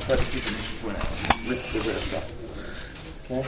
try to keep it for now. With the rare stuff. Okay?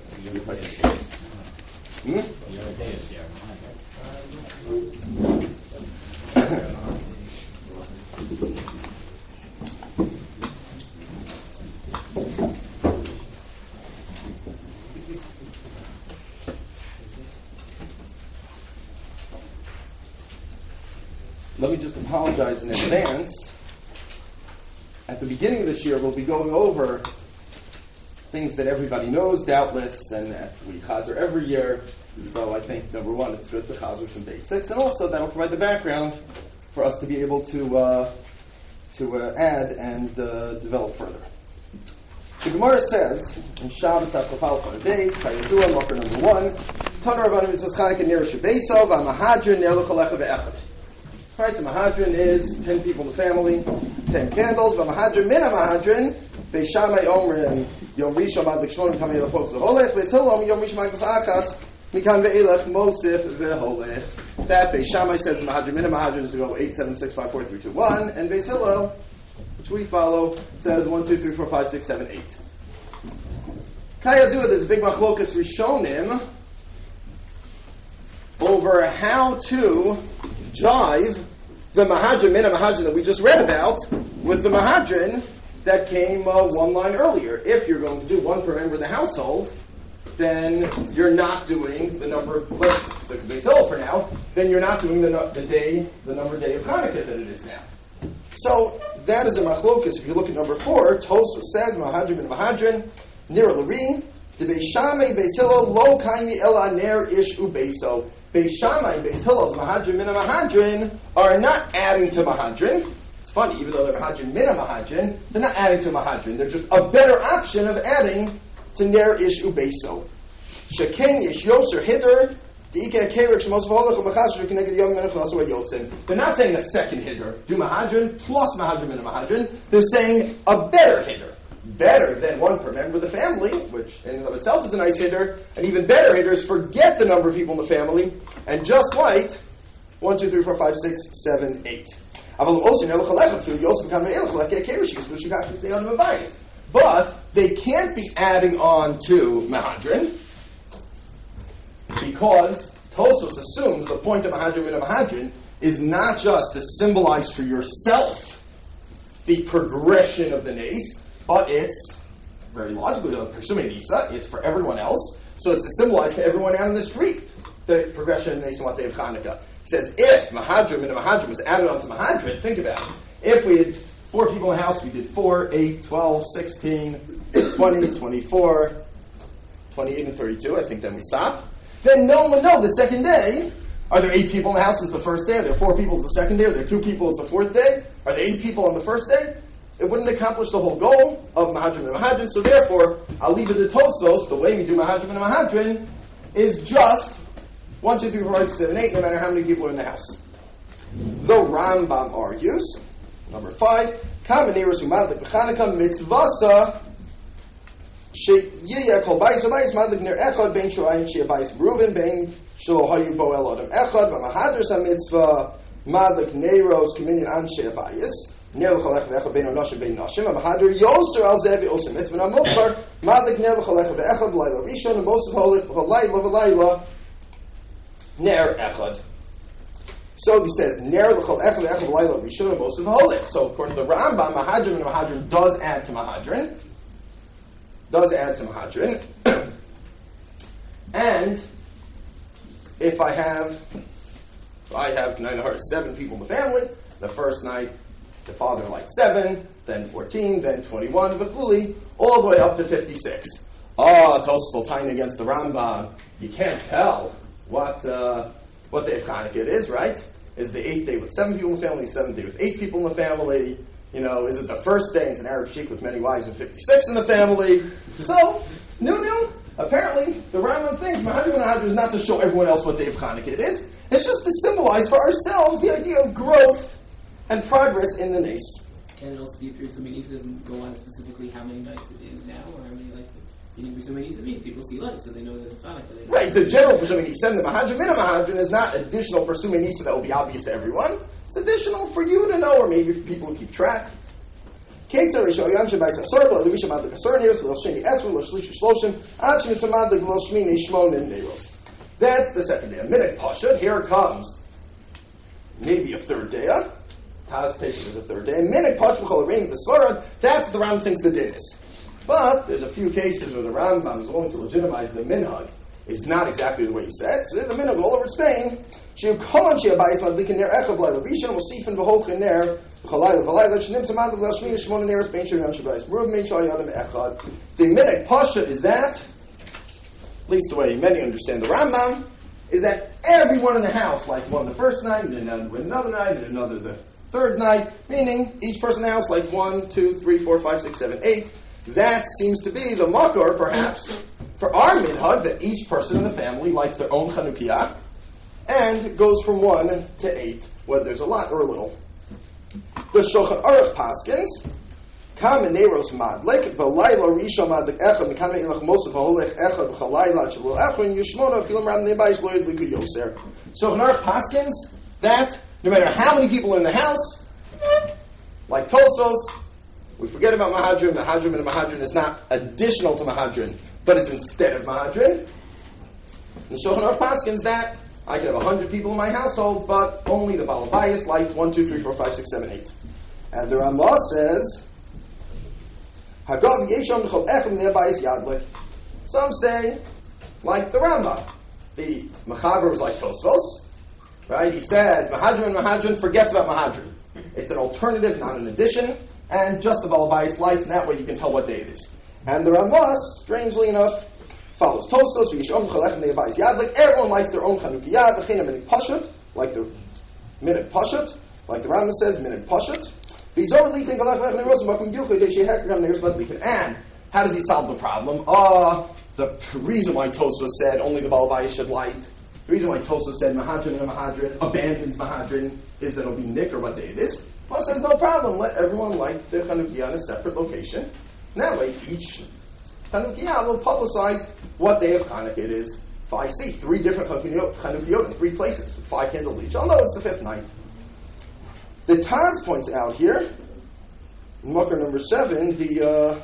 Let me just apologize in advance. At the beginning of this year, we'll be going over things that everybody knows, doubtless, and that we chazer every year. So I think, number one, it's good to chazer some basics, and also that will provide the background for us to be able to add and develop further. The Gemara says in Shabbos HaKafal Chon Beis, Kayadua, Mocker number 1, Taner Rabbanim Mitzvos Chanukah Ner Shebeisov, HaMahadrin Ner L'Cholecha Ve'echad. Right, the Mahadrin is 10 people in the family, 10 candles. VaMahadrin Min HaMahadrin, Beis Shammai Omrim Yom Rishon Ad L'Shmonim Kamei L'Chok Z'Holech, Beis Hillel Yom Rishon Magdas Achas Mikan Ve'elech Mosif Ve'holech. That Beis Shammai says the Mahadrin Min HaMahadrin is to go 8, 7, 6, 5, 4, 3, 2, 1, and Beis Hillel, which we follow, says 1, 2, 3, 4, 5, 6, 7, 8. Kayadua, there's a big machlokas Rishonim over how to jive the Mahadrin, Min HaMahadrin that we just read about, with the Mahadrin that came one line earlier. If you're going to do one per member of the household, then you're not doing the number, let's stick to Beis Hillel for now, then you're not doing the number day of Hanukkah that it is now. So, that is a machlokas. If you look at number 4, Tosfos says, Mahadrin, Min HaMahadrin, Nira L'ri, the Beis Shammai, Beis Hillel, Lo Kaimi Ela Ner Ish Ubeiso. Beis Shammai and Beis Hillel's Mahadrin Min HaMahadrin are not adding to Mahadrin. It's funny, even though they're Mahadrin Min HaMahadrin, they're not adding to Mahadrin. They're just a better option of adding to Ner Ish Ubeiso. Sheken Ish Yoser Hiddur, they're not saying a second Hiddur, do Mahadrin plus Mahadrin Min HaMahadrin. They're saying a better Hiddur. Better than one per member of the family, which in and of itself is a nice hitter, and even better hitters forget the number of people in the family and just write 1, 2, 3, 4, 5, 6, 7, 8. But they can't be adding on to Mahadrin because Tosfos assumes the point of Mahadrin Min HaMahadrin is not just to symbolize for yourself the progression of the nace, but it's, very logically, pursuing Nisa, it's for everyone else. So it's to symbolize to everyone out in the street the progression of the Nisa Day of Hanukkah. He says, if Mahadrin Min HaMahadrin was added onto Mahadrin, think about it. If we had 4 people in the house, we did 4, 8, 12, 16, 20, 24, 28, and 32. I think then we stop. Then no one would know the second day. Are there 8 people in the house is the first day? Are there 4 people is the second day? Are there 2 people is the 4th day? Are there 8 people on the first day? It wouldn't accomplish the whole goal of Mahadrin Min HaMahadrin, so therefore, I'll leave it to Tosfos, the way we do Mahadrin Min HaMahadrin is just 1, 2, 3, 4, 5, 6, 7, 8, no matter how many people are in the house. The Rambam argues, number 5, Kameneros Umadlik B'Chanukah Mitzvasa Sheyiyah Kol Bayis V'Bayis Madlik Ner Echad Bein Shoayin Sheyah Bayis Beruven Bein Shelo Hayu Bo El Adam Echad V'Mahadris HaMitzvah Madlik Neros Kaminyan An Sheyah Bayis Ner L'Cholech V'Echad Bein Onoshim Bein Noshim V'Mahadr Yoser Al Zeh V'Osem Mitzvah Namokar Madlik Ner L'Cholech V'Echad V'Layla Rishon V'Mosef Holech V'Layla V'Layla Ner Echad. So he says, Ner l'chol echad v'echad v'layla rishon v'mosef holech. So according to the Rambam, Mahadrin and Mahadrin does add to Mahadrin. And if I have 7 people in the family, the first night the father liked 7, then 14, then 21, v'chuli, all the way up to 56. Tosfos will tie in against the Rambam. You can't tell what day of Chanukah it is, right? Is the 8th day with 7 people in the family, 7th day with 8 people in the family? Is it the first day? It's an Arab sheik with many wives and 56 in the family. So, no. Apparently, the Rambam thinks Mahadrin and Mahadrin is not to show everyone else what day of Chanukah it is. It's just to symbolize for ourselves the idea of growth and progress in the nace. Can it also be Pirsumei Nisa doesn't go on specifically how many nights it is now, or how many nights Pirsumei Nisa means people see light, so they know that it's Hanukkah. Right, it's a general Pirsumei Nisa. And the Mahadrin Min HaMahadrin is not additional Pirsumei Nisa that will be obvious to everyone. It's additional for you to know, or maybe for people who keep track. Ketzer Risha Oyan Shabbai Sasor, B'la Levisha Madlik Asor Neros, B'la Sheni Esru, B'la Shlish Shloshim, Ad Shemit Madlik, B'la Shmini Shmonim Neros. That's the second day. A minute Pasha, here comes maybe a third day. Taz takes it as a third day. A minute Pasha, B'chol Arein, B'svarad, that's what the Rambam thinks the din is. But there's a few cases where the Rambam is willing to legitimize the minhag. It's not exactly the way he said. So the minhag all over Spain. She'u kolan she'abayis madlikin ner echad b'layla rishon mosifin b'holchin ner b'chalayla v'layla shenim tamad v'lashmina shmona ner Spain she'yan shabayis meruv me'chal yadam echad. The minhag pasha is that, at least the way many understand the Rambam, is that everyone in the house lights one the first night, and another night, and another the third night, meaning each person in the house lights 1, 2, 3, 4, 5, 6, 7, 8. That seems to be the makor, perhaps, for our minhag, that each person in the family lights their own Chanukiah, and goes from 1 to 8, whether there's a lot or a little. The Shulchan Aruch paskins, Kam Neros Madlik, B'layla Rishon Madlik Echad, Mikam Elach Mosef Holech Echad, B'chalayla Chavul Echad, Yishmona Filam Ram Nebayis Lo Yidliku Yoser. Shulchan Aruch paskins that no matter how many people are in the house, like Tosos, we forget about Mahadrin. Mahadrin and Mahadrin is not additional to Mahadrin, but it's instead of Mahadrin. And Shulchan Aruch paskins that I could have 100 people in my household, but only the Baal Bayis lights 1, 2, 3, 4, 5, 6, 7, 8. And the Ramah says, Hagav Yesham B'chol Echem Ner Bayis Yadlik. Some say, like the Rambam, the Mechaber was like Tosfos, right? He says Mahadrin forgets about Mahadrin. It's an alternative, not an addition. And just the Baal Bayis lights, and that way you can tell what day it is. And the Ramah, strangely enough, follows Tosos, V'yishom Chalech Ne'er Bayis Yadlik. Everyone likes their own Chanukiyah, V'china Minhag Pashut, like the Minhag Pashut, like the Rambam says, Minhag Pashut. V'zor Litin Galach Lech Ne'eros Makom Gilchei De'shei Hekram Ne'eros Madlikin. And how does he solve the problem? The reason why Tosos said only the Baal Bayis should light, the reason why Tosos said Mahadrin and Mahadrin abandons Mahadrin is that it'll be Nick or what day it is. Well, says no problem. Let everyone light their Chanukiah in a separate location. And that way, each Chanukiah will publicize what day of Chanukah it is. If I see 3 different Chanukiot in 3 places, 5 candles each, I'll know it's the 5th night. The Taz points out here, in Makar number 7, the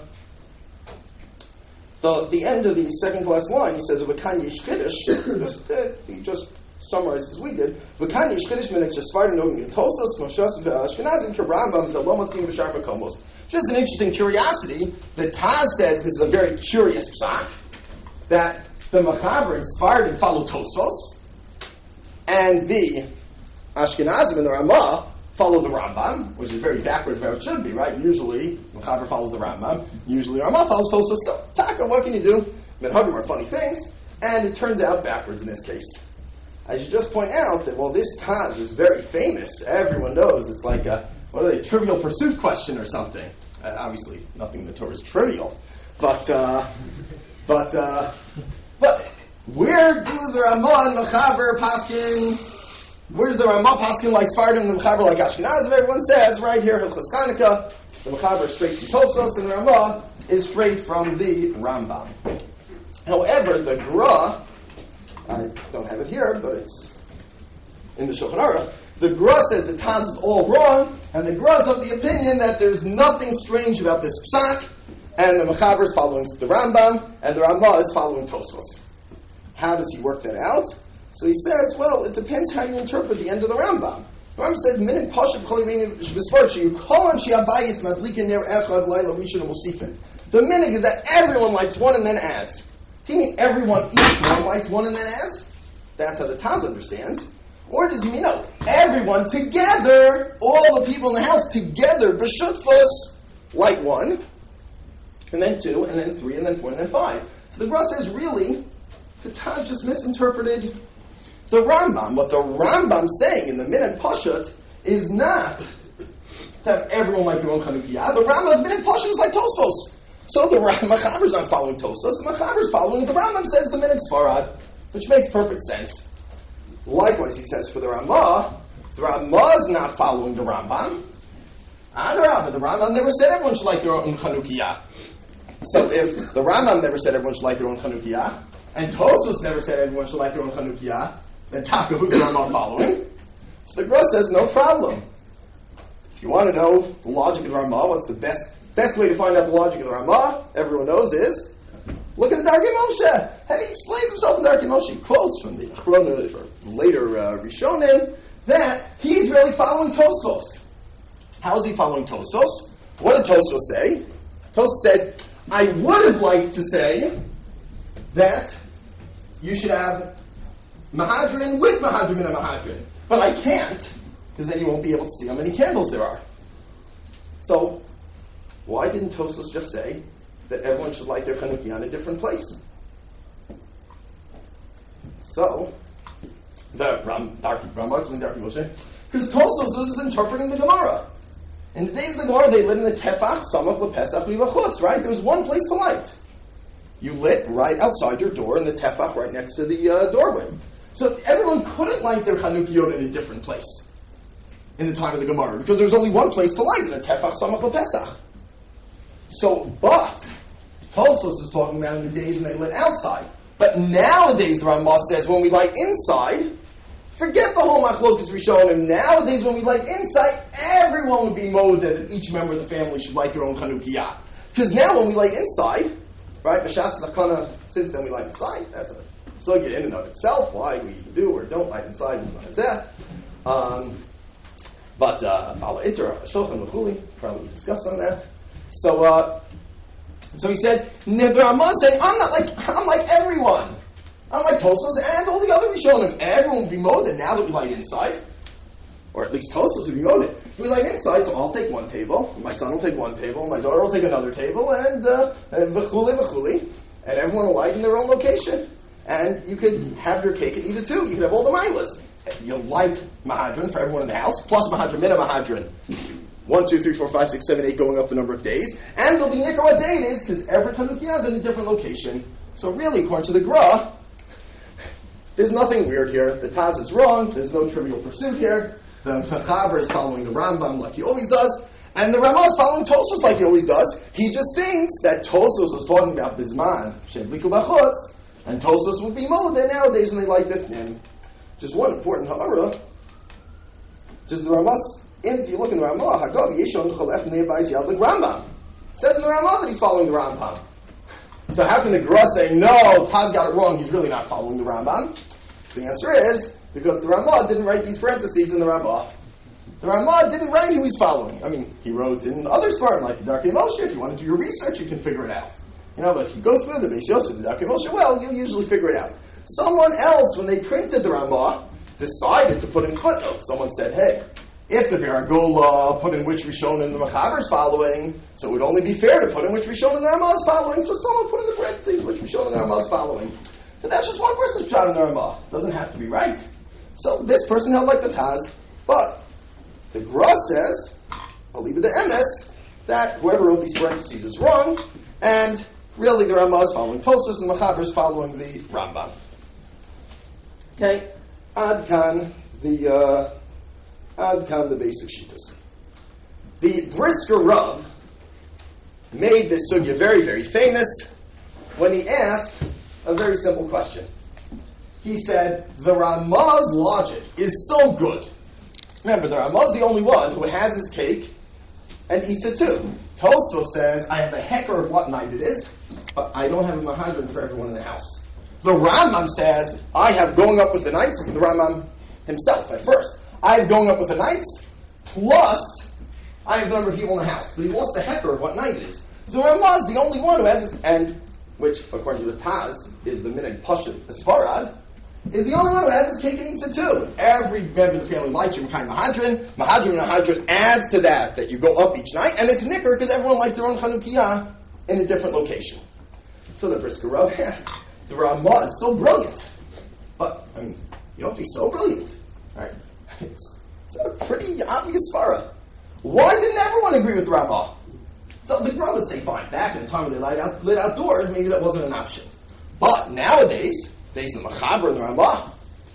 end of the second to last line, he says, "V'kan yesh chiddush." He just summarized as we did. "V'kan yesh chiddush min ha'sfardim nogin Tosos Moshas v'Ashkenazim k'Rambam v'lo motzim b'shar makomos." Just an interesting curiosity. The Taz says this is a very curious psak that the Mechaber and Sfardim follow Tosos, and the Ashkenazim and the Ramah follow the Rambam, which is very backwards where it should be, right? Usually, Mechaber follows the Rambam. Usually, Ramah follows Tosos. So, Taka, what can you do? Minhagim are funny things, and it turns out backwards in this case. I should just point out that while this Taz is very famous, everyone knows it's like a, what are they, Trivial Pursuit question or something. Obviously, nothing in the Torah is trivial, but where do the Ramah and Mechaber paskin? Where's the Ramah paskin like Sfardim and the Mechaber like Ashkenazim? Everyone says right here, Hilchos Chanukah, the Mechaber is straight from Tosos, and the Ramah is straight from the Rambam. However, the Gra, I don't have it here, but it's in the Shulchan Aruch. The Gra says the Taz is all wrong, and the Gra is of the opinion that there's nothing strange about this psak, and the Mechaber is following the Rambam, and the Ramah is following Tosfos. How does he work that out? So he says, well, it depends how you interpret the end of the Rambam. The Rambam said, "Minhag Pasha b'chol b'svar you call on she'abayis madlikin ner echad layla rishon mosifin." The minhag is that everyone lights one and then adds. Do you mean everyone, each one lights one and then adds? That's how the Taz understands. Or does he mean, no, everyone together, all the people in the house together, b'shutfos, light 1, and then 2, and then 3, and then 4, and then 5. So the Gra says, really, the Taz just misinterpreted the Rambam. What the Rambam's saying in the Minhag Pashut is not to have everyone like their own Chanukiah. The Rambam's Minhag Pashut is like Tosfos. So the Mechaber's not following Tosfos. The Mechaber's following the Rambam says the Minhag Sfarad, which makes perfect sense. Likewise, he says for the Ramah's not following the Rambam. Adarabah, the Rambam never said everyone should like their own Chanukiah. So if the Rambam never said everyone should like their own Chanukiah, and Tosfos never said everyone should like their own Chanukiah, then Taka, who's the Rambam following? So the Gra says, no problem. If you want to know the logic of the Ramah, what's the best way to find out the logic of the Ramah, everyone knows, is look at the Darkei Moshe. And he explains himself in Darkei Moshe. He quotes from the Achrona, or later Rishonim, that he's really following Tosfos. How is he following Tosfos? What did Tosfos say? Tosfos said, I would have liked to say that you should have Mahadrin with Mahadrin and Mahadrin. But I can't, because then you won't be able to see how many candles there are. So, why didn't Tosfos just say that everyone should light their Chanukiah in a different place? So, the Darkei Moshe, because Tosfos was interpreting the Gemara. In the days of the Gemara, they lit in the Tefach, Samach LePesach Livachutz, right? There was one place to light. You lit right outside your door in the Tefach right next to the doorway. So everyone couldn't light their Chanukiot in a different place in the time of the Gemara, because there was only one place to light in the Tefach, Samach LePesach. So, but Tosfos is talking about in the days when they lit outside. But nowadays, the Ramah says, when we light inside, forget the whole Machlokas Rishonim. Nowadays, when we light inside, everyone would be moded that each member of the family should light their own Chanukiah. Because now, when we light inside, right, B'Shas Zakana, since then we light inside, that's a sugya in and of itself, why we do or don't light inside is not that. But Ala Iter, Shulchan V'chuli, probably discussed on that. So he says, the Ramah is saying, I'm like everyone. I'm like Tosfos and all the other Rishonim. Everyone will be moded now that we light inside. Or at least Tosfos will be moded. We light inside, so I'll take one table, my son will take one table, my daughter will take another table, and v'chuli, and everyone will light in their own location. And you could have your cake and eat it too. You could have all the milas. You'll light Mahadran for everyone in the house, plus Mahadran, Mina Mahadran. 1, 2, 3, 4, 5, 6, 7, 8, going up the number of days. And it'll be Nikar what day it is, because every Chanukiah is in a different location. So really, according to the Gra, there's nothing weird here. The Taz is wrong. There's no trivial pursuit here. The Mechaber is following the Rambam like he always does. And the Ramah is following Tosfos like he always does. He just thinks that Tosfos was talking about Bisman, Shedliku Bachutz, and Tosfos would be moded nowadays when they light Bifnim. Just one important ha'ara. Just the Ramah, if you look in the Ramah, Hagav Yeshon Cholech Ne'bayis Yad Lik Rambam. It says in the Ramah that he's following the Rambam. So how can the Gra say, no, Taz got it wrong, he's really not following the Rambam? The answer is, because the Ramah didn't write these parentheses in the Ramah. The Ramah didn't write who he's following. I mean, he wrote in other Svarim, like the Darkei Moshe. If you want to do your research, you can figure it out. But if you go through the Beis Yosef, the Darkei Moshe, well, you'll usually figure it out. Someone else, when they printed the Ramah, decided to put in footnotes. Someone said, hey, if the Viragola put in which Rishonim the Mechaber is following, so it would only be fair to put in which Rishonim the Ramah is following, so someone put in the parentheses which Rishonim the Ramah is following. But that's just one person's shot in the Ramah. It doesn't have to be right. So this person held like the Taz, but the Gra says, I'll leave it to Emes, that whoever wrote these parentheses is wrong, and really the Ramah is following Tosfos and the Mechaber is following the Rambam. Okay, Adkan, the basic shittas. The Brisker Rav made this sugya very, very famous when he asked a very simple question. He said, the Ramah's logic is so good. Remember, the Ramah's the only one who has his cake and eats it too. Tosfos says, I have a hecker of what night it is, but I don't have a Mahadran for everyone in the house. The Rambam says, I have going up with the nights, the Rambam himself at first. I have going up with the nights, plus I have the number of people in the house. But he lost the hecker of what night it is. The Ramah is the only one who has this, and which, according to the Taz, is the Minhag Pashut Esfarad, is the only one who has his cake and eats it too. Every member of the family lights your Mekai Mahadran. Mahadran adds to that you go up each night, and it's Nicker because everyone likes their own Chanukiah in a different location. So the Brisker Rav asked, the Ramah is so brilliant. But, I mean, you don't have to be so brilliant. Right? It's a pretty obvious svara. Why didn't everyone agree with the Ramah? So the Gra would say, fine, back in the time when they lit outdoors, maybe that wasn't an option. But nowadays, days of the Mechaber and the Ramah,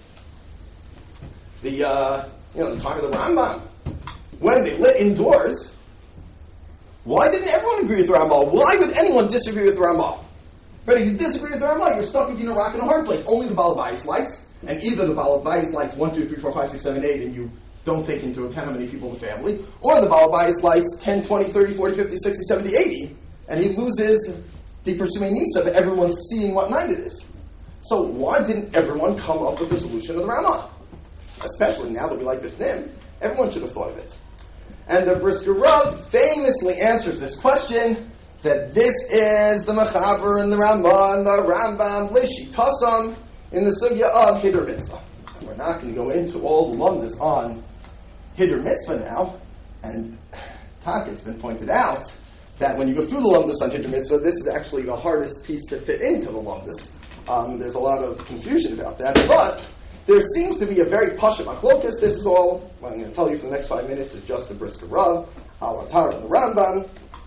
the time of the Rambam, when they lit indoors, why didn't everyone agree with the Ramah? Why would anyone disagree with the Ramah? But if you disagree with the Ramah, you're stuck between a rock and a hard place. Only the Baal Bayis lights, and either the Baal Bayis lights 1, 2, 3, 4, 5, 6, 7, 8, and you don't take into account how many people in the family, or the Baal Bayis lights 10, 20, 30, 40, 50, 60, 70, 80, and he loses the pursuing nisa of everyone seeing what night it is. So why didn't everyone come up with the solution of the Ramah? Especially now that we like Bifnim, everyone should have thought of it. And the Brisker Rav famously answers this question, that this is the Mechaber and the Ramah and the Rambam Lishi Tassam in the sugya of Hiddur Mitzvah. And we're not going to go into all the lumdas on Hiddur Mitzvah now, and it's been pointed out that when you go through the lumdas on Hiddur Mitzvah, this is actually the hardest piece to fit into the lumdas. There's a lot of confusion about that, but there seems to be a very pasha machlokas. This is all, what I'm going to tell you for the next 5 minutes is just the Brisker Rav, Al-Atar and the Rambam.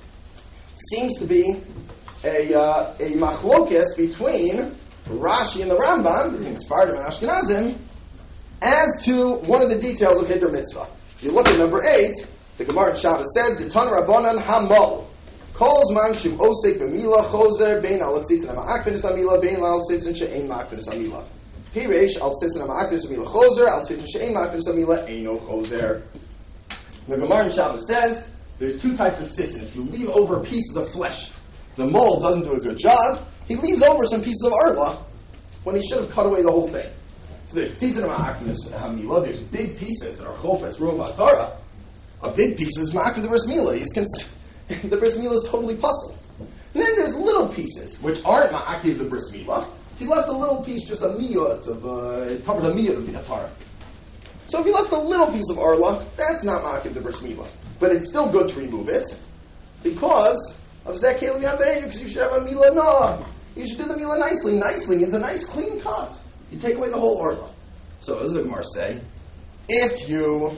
Seems to be a machlokas between Rashi and the Rambam, between Sfardim and Ashkenazim, as to one of the details of Hiddur Mitzvah. If you look at number 8, the Gemara in Shabbos says, D'tan Rabbanan Hamal, Kol Zman Shem Osek B'Mila Chozer Bein Al Tzitzin HaMa'akfinis HaMila Bein Al Tzitzin She'ein Ma'akfinis HaMila. Piresh Al Tzitzin HaMa'akfinis HaMila Chozer Al Tzitzin She'ein Ma'akfinis HaMila Eino Chozer. The Gemara in Shabbos says, there's two types of tzitzin. If you leave over pieces of flesh, the mole doesn't do a good job. He leaves over some pieces of arla when he should have cut away the whole thing. So there's tzitzin ma'akfinis hamila. There's big pieces that are chofetz rov atara. A big piece is ma'akfinis the bris milah. The bris milah is totally puzzled. And then there's little pieces which aren't ma'akfinis the bris milah. If you left a little piece, just a miyot of it covers a miyot of the atara. So if you left a little piece of arla, that's not ma'akfinis the bris milah. But it's still good to remove it because of Zakeh L'Yaveyu, because you should have a Milah Nah. You should do the Milah nicely. Nicely means a nice clean cut. You take away the whole Orla. So, as the Gemara say, if you,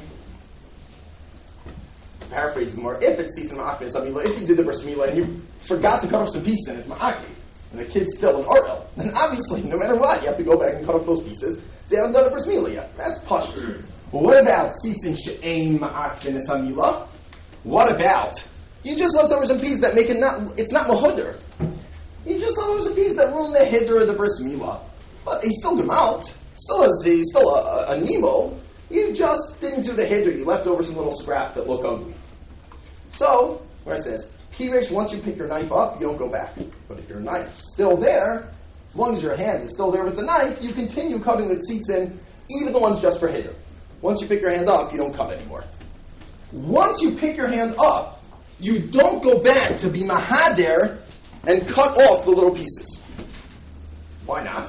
paraphrase the Gemara, if it's Tzitzin Ma'akif Milah, if you did the Bris Milah and you forgot to cut off some pieces and it's Ma'akif, and the kid's still an Orel, then obviously, no matter what, you have to go back and cut off those pieces. They haven't done a Bris Milah yet. That's Pashut. Well, what about Tzitzin She'ein Ma'akfinis HaMilah? What about you just left over some pieces that make it it's not Mahudr. You just left over some pieces that ruin the Hiddur of the Bris Milah. But he's still Gemalt. He's still a Nemo. You just didn't do the Hiddur. You left over some little scraps that look ugly. So, where it says, Pirish, once you pick your knife up, you don't go back. But if your knife's still there, as long as your hand is still there with the knife, you continue cutting the tzitzin, even the ones just for Hiddur. Once you pick your hand up, you don't cut anymore. Once you pick your hand up, you don't go back to be mahader and cut off the little pieces. Why not?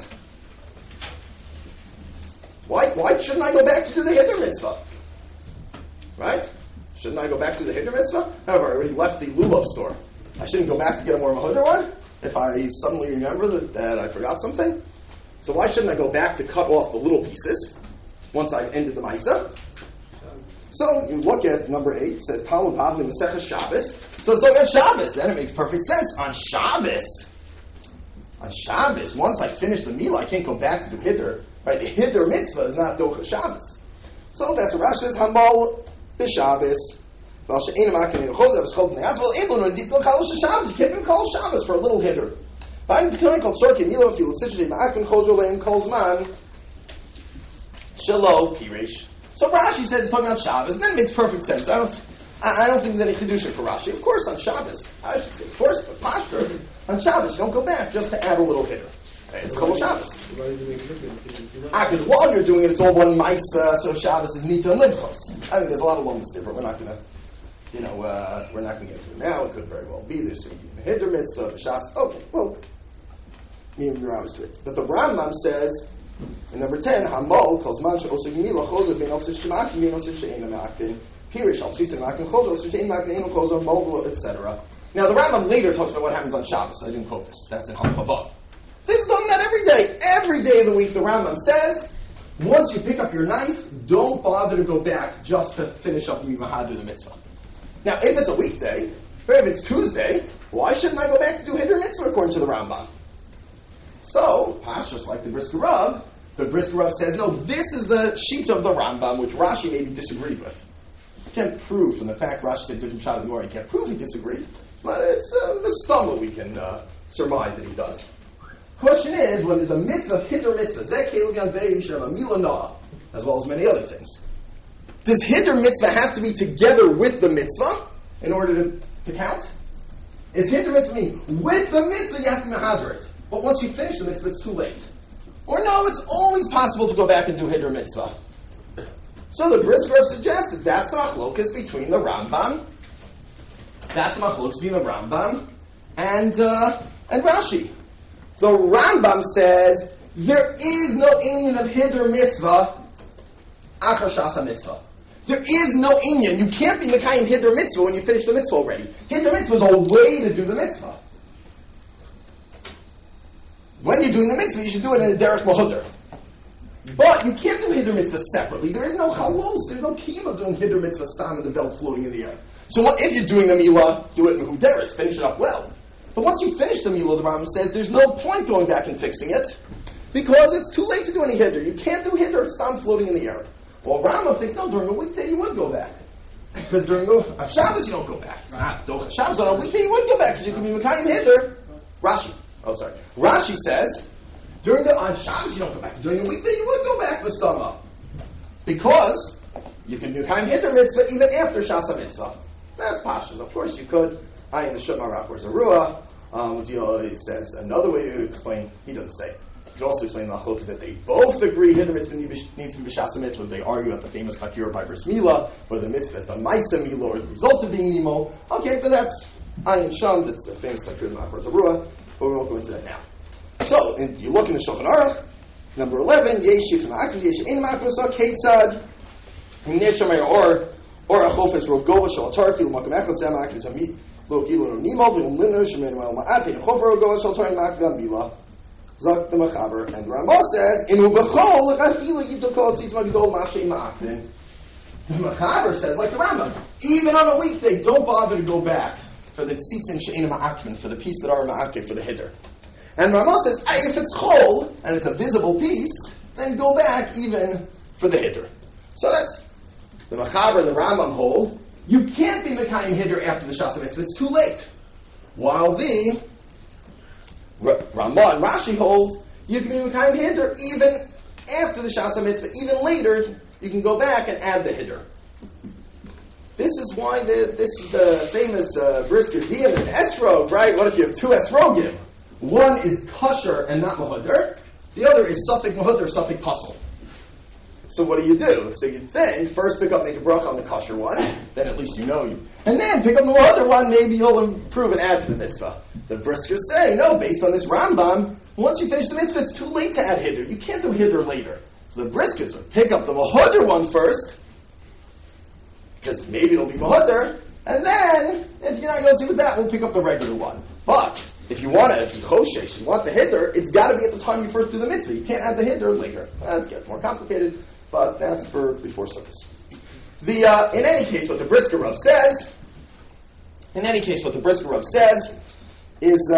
Why shouldn't I go back to do the Hiddur Mitzvah? Right? Shouldn't I go back to the Hiddur Mitzvah? However, I already left the Lulav store. I shouldn't go back to get a more Mahudr one if I suddenly remember that I forgot something. So why shouldn't I go back to cut off the little pieces once I've ended the Maisa? So you look at number 8, it says Talmud Bavli Maseches Shabbos. So it's like on Shabbos, then it makes perfect sense. On Shabbos, once I finish the meal, I can't go back to do Hiddur. Right? The Hiddur Mitzvah is not Docha Shabbos. So that's what Rashi says, Hamal B'Shabbos. Well, She'ein Ma'akin Chozer V'Schol B'nei Atzval Eblon and Ditl Chalosh Shabbos. You can't even call Shabbos for a little Hiddur. But I'm going to call Tzorkin Milo Filu Tzitchei Ma'akin Chozer Leim Kol Zman Shelo Pirish. So Rashi says it's talking about Shabbos, and then it makes perfect sense. I don't think there's any kedusha for Rashi. Of course, on Shabbos, I should say, of course, but Pashtus, on Shabbos, you don't go back just to add a little Hiddur. It's called Shabbos. Because while you're doing it, it's all one Maisa, so Shabbos is Nita and Lidchos. I think there's a lot of lumens there, but we're not going to, we're not going to get to it now. It could very well be there's the Hiddur Mitzvah, the Shas. Okay, well, me and your hours to it. But the Rambam says, in number 10, Hamal calls Mancha Osig Mila Chozer Ben Osig Shemakim Ben Osig She'ena Ma'akin Pirish Al Tzitzin Ma'akin Chozer Osig She'ena Ma'akin Eno Chozer Mogul, etc. Now the Rambam later talks about what happens on Shabbos. I didn't quote this. That's in Ham Chavav. This is doing that every day. Every day of the week, the Rambam says, once you pick up your knife, don't bother to go back just to finish up the Mahadr the mitzvah. Now, if it's a weekday, or if it's Tuesday, why shouldn't I go back to do Hiddur Mitzvah according to the Rambam? So, Pashtus, like the Brisker Rav says, no, this is the sheet of the Rambam, which Rashi maybe disagreed with. You can't prove from the fact Rashi said Dudim Shad Gemara, you can't prove he disagreed, but it's the stumble we can surmise that he does. Question is, when there's a mitzvah, Hiddur Mitzvah, Zek Heligan Ve'ishem, a Milah Nah, as well as many other things. Does Hiddur mitzvah have to be together with the mitzvah in order to count? Is Hiddur mitzvah mean with the mitzvah you have to mehader it, but once you finish the mitzvah it's too late? Or no, it's always possible to go back and do Hiddur mitzvah. So the Brisker Rav suggests that that's the machlokas between the Rambam. That's the machlokas between the Rambam and Rashi. The Rambam says there is no inyan of Hiddur mitzvah achar shasa mitzvah. There is no inyan. You can't be mekayim Hiddur mitzvah when you finish the mitzvah already. Hiddur mitzvah is a way to do the mitzvah. When you're doing the mitzvah, you should do it in a derech mahudr. But you can't do Hiddur mitzvah separately. There is no chalos. There's no kiyum of doing Hiddur mitzvah stam in the belt floating in the air. So if you're doing the milah, do it in mehuderes, finish it up well. But once you finish the milah, the Rambam says there's no point going back and fixing it because it's too late to do any Hiddur. You can't do Hiddur stam floating in the air. Well, Rambam thinks no, during a weekday you would go back. Because during Shabbos you don't go back. It's not Docha Shabbos. On a weekday you would go back because you can be mekayim Hiddur. Rashi says on Shabbos you don't go back. During the weekday you would go back l'stama because you can do mekayim Hiddur mitzvah even after Shasa mitzvah. That's pashas. Of course you could. I in the Shut Marak or Zarua. He says another way to explain. He doesn't say. You could also explain the machlok is that they both agree Hiddur mitzvah needs to be b'shasa mitzvah. They argue at the famous Hakira by Bris Milah, whether the mitzvah is the Maisa Milah or the result of being Nemo. Okay, but that's Ayin Sham. That's the famous Hakira by Bris Milah. But we won't go into that now. So, if you look in the Shulchan Aruch, number 11, Yesh Shiftim Ha'aktiv, Yesh Ein Ma'aktiv, So Ketzad, Himnei or a Chofetz Rov Gova Shal Atar Fil Makam Echad Zeh Ma'aktiv Zamit Lo Kilo No Nimo V'Um Lino Shemenuel Ma'afi Chofer Rov Gova Shal Atar Ma'aktiv Milah Zok the Mechaber, and Ramah says, Inu B'chol L'Chafila Yitokol Tzitz Magdol Ma'ashay Ma'akvin. The Mechaber says, like the Rambam, even on a weekday, don't bother to go back for the Tzitzin She'enim Ma'akvin, for the piece that are Ma'akiv, for the Hiddur. And Ramah says, if it's chol, and it's a visible piece, then go back even for the Hiddur. So that's the Mechaber and the Rambam hold. You can't be Mekayim Hiddur after the Shasa Mitzvah, it's too late. While the Ramah and Rashi hold, you can be Mekayim Hiddur even after the Shasa Mitzvah, even later, you can go back and add the Hiddur. This is why this is the famous Brisker Diyam and Esrog, right? What if you have two Esrogim? One is kosher and not mahudr. The other is suffik mahudr, suffik puzzle. So what do? So you'd think, first pick up, make a bracha on the kosher one, then at least you know you. And then pick up the mahudr one, maybe you'll improve and add to the mitzvah. The Briskers say, no, based on this Rambam, once you finish the mitzvah, it's too late to add Hiddur. You can't do Hiddur later. So the Briskers would pick up the mahudr one first, because maybe it'll be mahudr, and then, if you're not going to with that, we'll pick up the regular one. But if you want to be choshesh, you want the Hiddur, it's got to be at the time you first do the mitzvah. You can't add the Hiddur later. That gets more complicated, but that's for before Sukkot. In any case, what the Brisker Rav says is,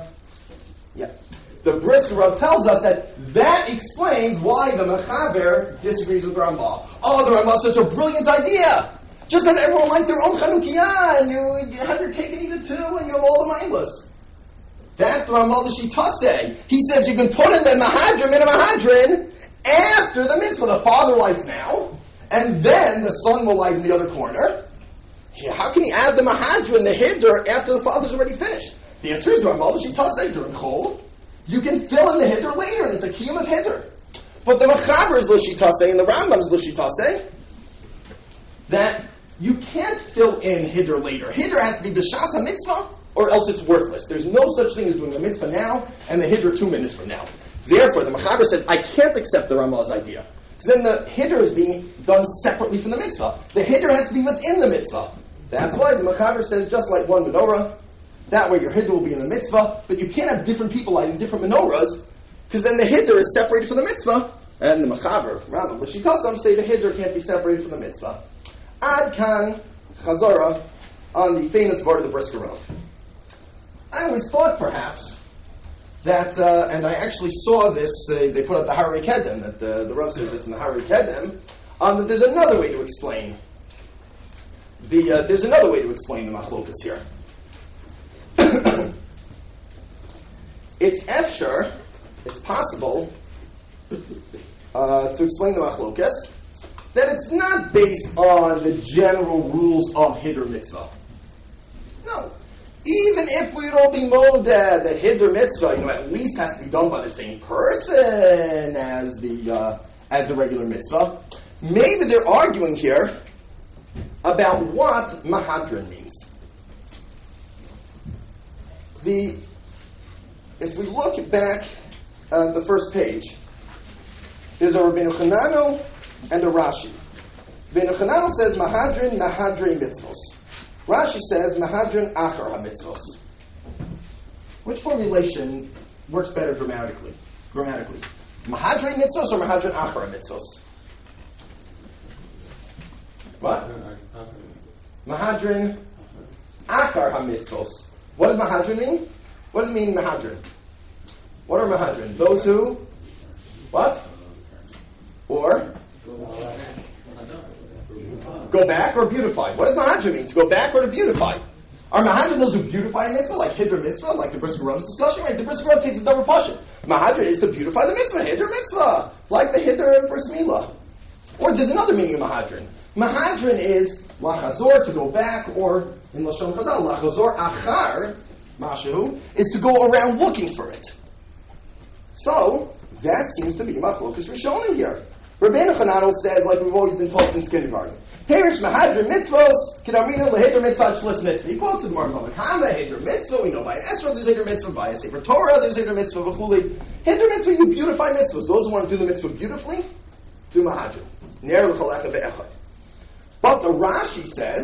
the Brisker Rav tells us that explains why the Mechaber disagrees with Rambam. Oh, the Rambam is such a brilliant idea. Just have everyone light their own Chanukiah, and you have your cake and eat it too, and you have all the mindless. That Ramah L'Shita say. He says you can put in the Mahadrim in a Mahadrin after the mitzvah. The father lights now, and then the son will light in the other corner. Yeah, how can he add the Mahadrin, the Hiddur, after the father's already finished? The answer is Ramah L'Shita say during Chol, you can fill in the Hiddur later, and it's a kiyum of Hiddur. But the Mechaber's L'Shita say, and the Rambam's L'Shita say, that you can't fill in Hiddur later. Hiddur has to be B'shas HaMitzvah, or else it's worthless. There's no such thing as doing the mitzvah now and the Hiddur 2 minutes from now. Therefore, the Mechaber says, I can't accept the Ramah's idea. Because then the Hiddur is being done separately from the mitzvah. The Hiddur has to be within the mitzvah. That's why the Mechaber says, just like one menorah, that way your Hiddur will be in the mitzvah, but you can't have different people lighting different menorahs, because then the Hiddur is separated from the mitzvah, and the Mechaber, Rambam, L'Shita say the Hiddur can't be separated from the mitzvah. Ad Kan Chazara on the famous word of the Brisker Rav. I always thought, perhaps, that, and I actually saw this, they put out the Harei Kedem, that the Rav says this in the Harei Kedem, that there's another way to explain the machlokas here. It's efshar, it's possible, to explain the machlokas that it's not based on the general rules of Hiddur Mitzvah. No. Even if we'd all be moded that Hiddur Mitzvah, at least has to be done by the same person as the regular mitzvah, maybe they're arguing here about what Mahadran means. If we look back on the first page, there's a Rabbeinu Chananel and a Rashi. Rabbeinu Chananel says Mahadran mitzvos. Rashi says Mahadran achar ha-mitzvos. Which formulation works better grammatically? Mahadran mitzvos or Mahadran achar ha-mitzvos? What? Mahadran achar ha-mitzvos. What does Mahadran mean? What does it mean, Mahadran? What are Mahadran? Those who? What? Or? Go back or beautify. What does Mahadran mean? To go back or to beautify? Are Mahadran those who beautify a mitzvah, like Hiddur Mitzvah, like the Brisker Rav's discussion? Right? The Brisker Rav takes a double portion. Mahadran is to beautify the mitzvah, Hiddur Mitzvah, like the Hiddur and Bris Milah. Or there's another meaning of Mahadran. Mahadran is lachazor, to go back, or in Lashon Chazal, lachazor achar, mashu, is to go around looking for it. So, that seems to be machlokas rishonim here. Rabbeinu Chananel says, like we've always been taught since kindergarten, Perish Mahadran mitzvos, Kedamrina lehidr mitzvah shlis mitzvah. He quotes the Gemara Bava Kama, Hiddur mitzvah. We know by Esra there's Hiddur mitzvah, by a Sefer Torah there's Hiddur mitzvah, v'chuli. Hiddur mitzvah, you beautify mitzvahs. Those who want to do the mitzvah beautifully, do Mahadran. Ner l'chalecha be'echad. But Rashi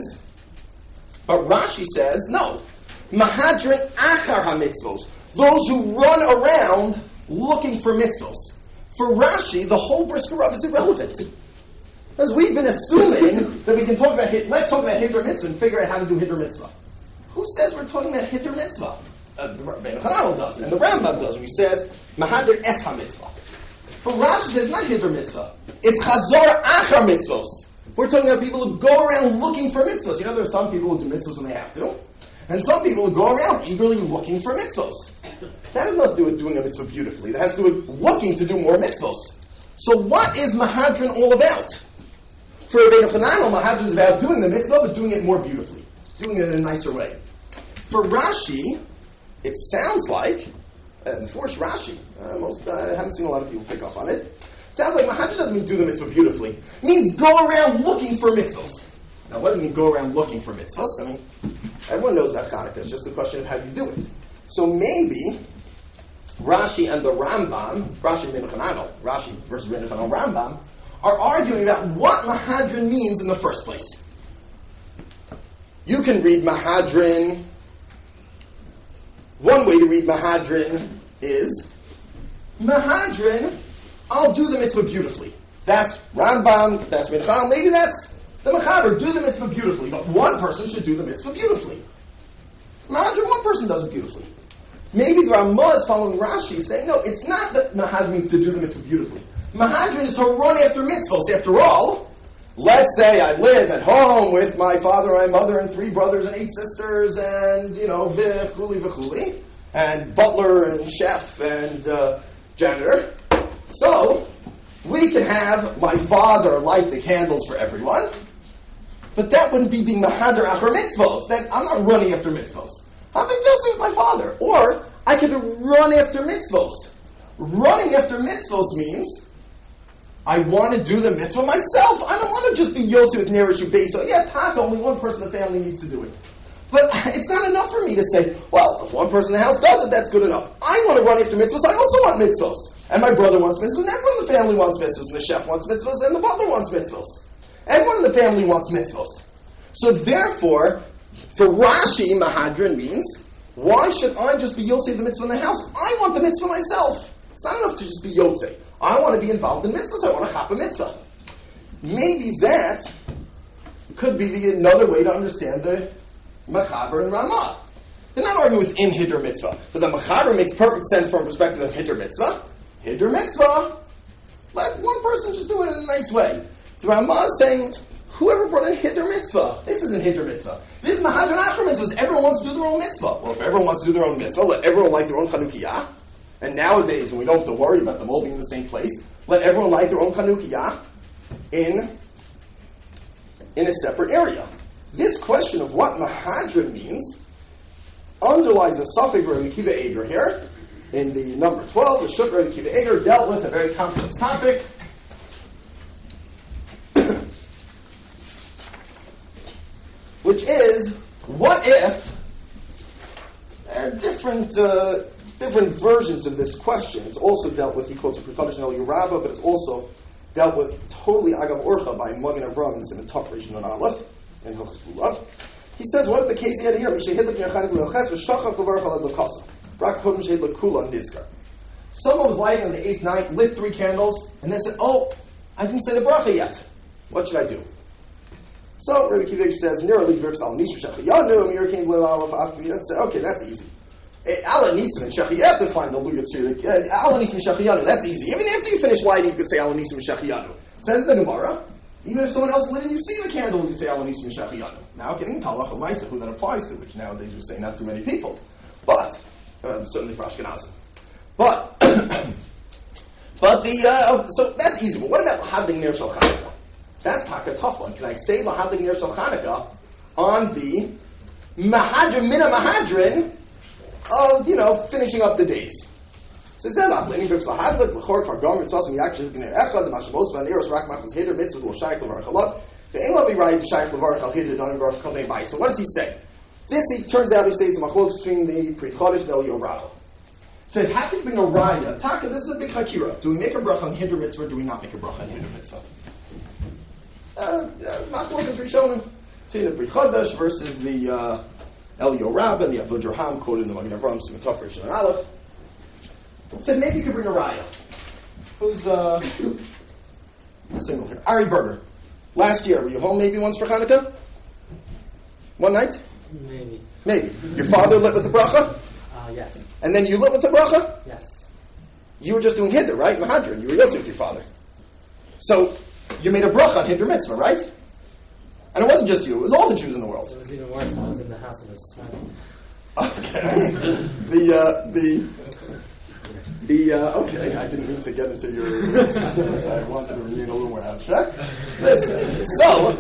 says, no. Mahadran achar ha-mitzvos. Those who run around looking for mitzvos. For Rashi, the whole Brisker Rav is irrelevant. Because we've been assuming that we can talk about, let's talk about Hiddur Mitzvah and figure out how to do Hiddur Mitzvah. Who says we're talking about Hiddur Mitzvah? The Rabbeinu Chananel does, and the Rambam does, when he says, Mahadran es ha-mitzvah. But Rashi says it's not Hiddur Mitzvah. It's Chazor achar mitzvos. We're talking about people who go around looking for mitzvahs. There are some people who do mitzvahs when they have to, and some people who go around eagerly looking for mitzvahs. That has nothing to do with doing a mitzvah beautifully. That has to do with looking to do more mitzvahs. So what is Mahadran all about? For Rabbeinu Chananel, Mahadran is about doing the mitzvah, but doing it more beautifully. Doing it in a nicer way. For Rashi, it sounds like, and for Rashi, I haven't seen a lot of people pick up on it, sounds like Mahadran doesn't mean do the mitzvah beautifully. It means go around looking for mitzvahs. Now, what does it mean go around looking for mitzvahs? I mean, everyone knows about Hanukkah. It's just a question of how you do it. So maybe Rashi and the Rambam, Rashi and Rabbeinu Chananel, Rashi versus Rabbeinu Chananel, Rambam, are arguing about what Mahadran means in the first place. You can read Mahadran. One way to read Mahadran is Mahadran, I'll do the mitzvah beautifully. That's Rambam, that's Rabbeinu Chananel, maybe that's the Mechaber, do the mitzvah beautifully, but one person should do the mitzvah beautifully. Mahadran, one person does it beautifully. Maybe the Ramah is following Rashi, saying, no, it's not that Mahadran means to do the mitzvah beautifully. Mahadran is to run after mitzvahs. After all, let's say I live at home with my father, my mother, and 3 brothers and 8 sisters, and, v'chuli, and butler and chef and janitor. So, we can have my father light the candles for everyone, but that wouldn't be being Mahadran after mitzvahs. Then I'm not running after mitzvahs. I'm being guilty with my father. Or, I could run after mitzvahs. Running after mitzvahs means I want to do the mitzvah myself. I don't want to just be yotze with Neresh Ubeso. Yeah, taka, only one person in the family needs to do it. But it's not enough for me to say, well, if one person in the house does it, that's good enough. I want to run after mitzvahs. I also want mitzvahs. And my brother wants mitzvahs, and everyone in the family wants mitzvahs, and the chef wants mitzvahs, and the butler wants mitzvahs. Everyone in the family wants mitzvahs. So therefore, for Rashi, Mahadran means, why should I just be yotze the mitzvah in the house? I want the mitzvah myself. It's not enough to just be yotze. I want to be involved in mitzvahs. I want to chap a mitzvah. Maybe that could be another way to understand the Mechaber and Ramah. They're not arguing within Hiddur Mitzvah, but the Mechaber makes perfect sense from a perspective of Hiddur Mitzvah. Hiddur Mitzvah, let one person just do it in a nice way. The Ramah is saying, whoever brought in Hiddur Mitzvah, this isn't Hiddur Mitzvah. This is Mahadran Achar Mitzvahs. Everyone wants to do their own mitzvah. Well, if everyone wants to do their own mitzvah, let everyone like their own Chanukiah. And nowadays, when we don't have to worry about them all being in the same place, let everyone light their own Chanukiah in in a separate area. This question of what Mahadran means underlies a Safek Rabbi Akiva Eger here. In the number 12, the Shuk Rabbi Akiva Eger dealt with a very complex topic. Which is, what if there are different versions of this question. It's also dealt with, he quotes a Prechodesh El Yerabah, but it's also dealt with totally Agav Orcha by Magen Avram in the Tov Reish Nun Aleph in Hilchos Lulav. He says, what if the case he had here? Someone was lighting on the 8th night, lit 3 candles, and then said, oh, I didn't say the bracha yet. What should I do? So Rabbi Akiva says, okay, that's easy. Ala Nisim and Shechiyah to find the Luyat Tzirik. Ala Nisim and Shechiyanu, that's easy. Even after you finish lighting, you could say Ala Nisim and Shechiyanu. Says the Gemara, even if someone else lit and you see the candle, you say Ala Nisim and Shechiyanu. Now, getting Talach Maisa, who that applies to, which nowadays we say not too many people. But, certainly for Ashkenazim. But, so that's easy. But what about Lahadling Ner Shel Chanukah? That's a tough one. Can I say Lahadling Ner Shel Chanukah on the Mahadrin, Mina Mahadrin, of, finishing up the days? So it says, so what does he say? This, turns out, he says the machlokes between the Pri Chodesh and El Yorah. Says, how can you bring a raya? Taka, this is a big hakira. Do we make a bracha on Hinder Mitzvah, or do we not make a bracha on Hinder Mitzvah? Machlokes Rishonim between the Pri Chodesh versus the El Yorah and the Avodah Ham quoted in the Magen Avram Tov Reish Nun Aleph. Said maybe you could bring a raya. Who's single here? Ari Berger. Last year, were you home maybe once for Hanukkah? One night? Maybe. Your father lit with the bracha? Yes. And then you lit with the bracha? Yes. You were just doing Hinder, right? Mahadran. You were yotze with your father. So, you made a bracha on Hinder Mitzvah, right? And it wasn't just you, it was all the Jews in the world. It was even worse. I was in the house and was sweating. Okay. Okay, I didn't mean to get into your specifics. I wanted to remain a little more abstract. Listen, so,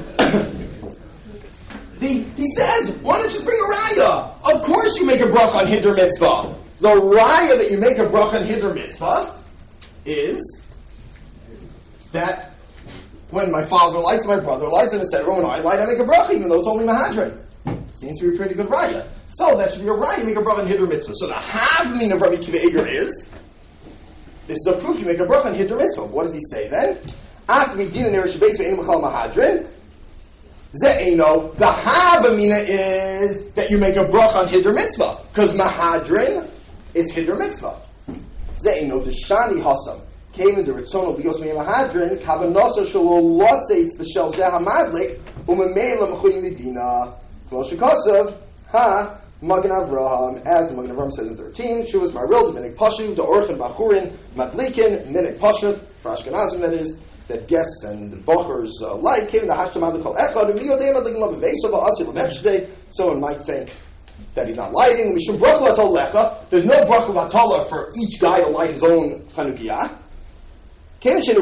he says, why don't you just bring a raya? Of course you make a bracha on Hinder Mitzvah. The raya that you make a bracha on Hinder Mitzvah is that when my father lights, my brother lights, and etc., when I light, I make a bracha, even though it's only Mahadran. Seems to be a pretty good raya. So that should be a raya, you make a bracha on Hinder Mitzvah. So the havmin of Rabbi Akiva Eger is, this is a proof you make a bracha on Hinder Mitzvah. What does he say then? After we din in Eresh Beis ve'ein machal Mahadran, Ze'eno, the havamina is that you make a bracha on Hinder Mitzvah. Because Mahadran is Hinder Mitzvah. Ze'eno, the Shani Hasam. Came into Ritzono Lios Me Mahadran, Kavanosa Shalo Lotzeitz B'Shel Zeh HaMadlik, U'Memela M'chuyin Medina. Moshe Kosev, Magen Avraham, as the Magen Avraham says in 13, Shuvas Maril, the Minik Pashu, the Orchan Bachurin, Madlikin, Minik Pashut, for Ashkenazim that is, that guests and the Bochers like, came in the Hashem Adlikol Echad, Umiyodei Madlikin Lavavesova, Asir Lavechday. Someone might think that he's not lighting. Mishum Bracha Latol Lecha. There's no Bracha Latala for each guy to light his own Chanukiyah. Yeah, if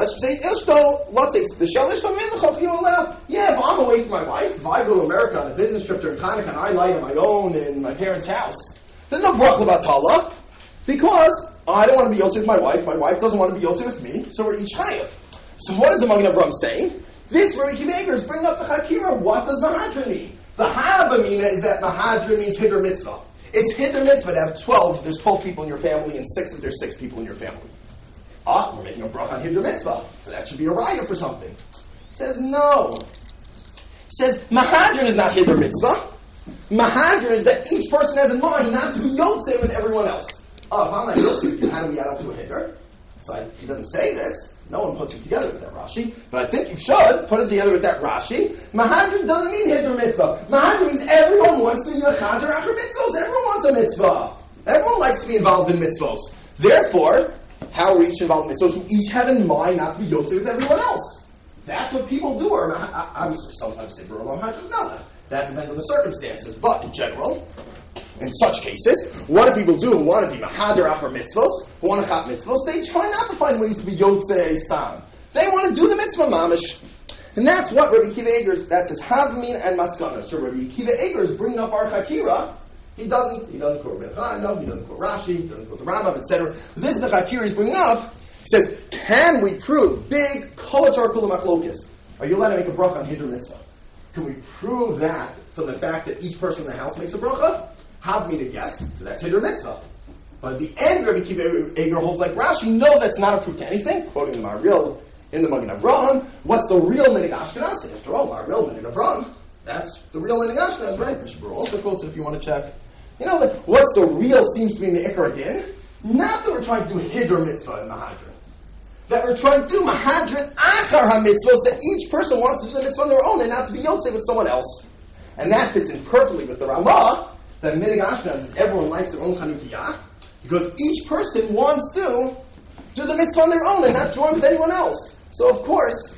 I'm away from my wife, if I go to America on a business trip during Hanukkah and I light on my own in my parents' house, there's no bracha batala because I don't want to be yotze with my wife doesn't want to be yotze with me, so we're each chayav. So what is the Magen Avraham saying? This Rabbi Akiva Eger is bringing up the Chakira. What does Mahadran mean? The Havamina is that Mahadran means Hider Mitzvah. It's Hider Mitzvah to have 12, there's 12 people in your family, and 6 if there's 6 people in your family. We're making a bracha on Hinder Mitzvah, so that should be a raya for something. He says, no. He says, Mahadran is not Hinder Mitzvah. Mahadran is that each person has in mind not to be yotze with everyone else. If I'm not yotze with you, how do we add up to a Hinder? So he doesn't say this. No one puts it together with that Rashi. But I think you should put it together with that Rashi. Mahadran doesn't mean Hinder Mitzvah. Mahadran means everyone wants to be a chazer after mitzvahs. Everyone wants a mitzvah. Everyone likes to be involved in mitzvahs. Therefore, how are we each involved in mitzvahs? We each have in mind not to be yotze with everyone else. That's what people do. Or obviously, sometimes say Baruch Mahadran. No, that depends on the circumstances. But in general, in such cases, what do people do who want to be Mahader Achar mitzvos, who want to chap mitzvos? They try not to find ways to be Yotzei Stam. They want to do the mitzvah mamish. And that's what Rabbi Akiva Eiger, that's his Havmin and Maskana. So Rabbi Akiva Eiger is bringing up our Chakira. He doesn't quote Rabbi Chananel, he doesn't quote Rashi, he doesn't quote the Rambam, etc. This is the Chakira he's bringing up. He says, can we prove big kolatar kula machlokis? Are you allowed to make a bracha on Hiddur Mitzvah? Can we prove that from the fact that each person in the house makes a bracha? Havmin a yes, so that's Hiddur Mitzvah. But at the end, Rabbi Akiva Eiger holds like Rashi, no, that's not a proof to anything, quoting the Maharil in the Magen Avraham. What's the real Minig Ashkenaz? After all, Maharil, Minig Avraham, that's the real Minig Ashkenaz, right? Mishabur also quotes it if you want to check. What's the real seems to be Me'ikar Din? Not that we're trying to do Hiddur Mitzvah in Mahadran. That we're trying to do Mahadran Achar HaMitzvahs, that each person wants to do the mitzvah on their own and not to be Yotzei with someone else. And that fits in perfectly with the Ramah, that Minig Ashkenaz is everyone likes their own Chanukiyah, because each person wants to do the mitzvah on their own and not join with anyone else. So of course,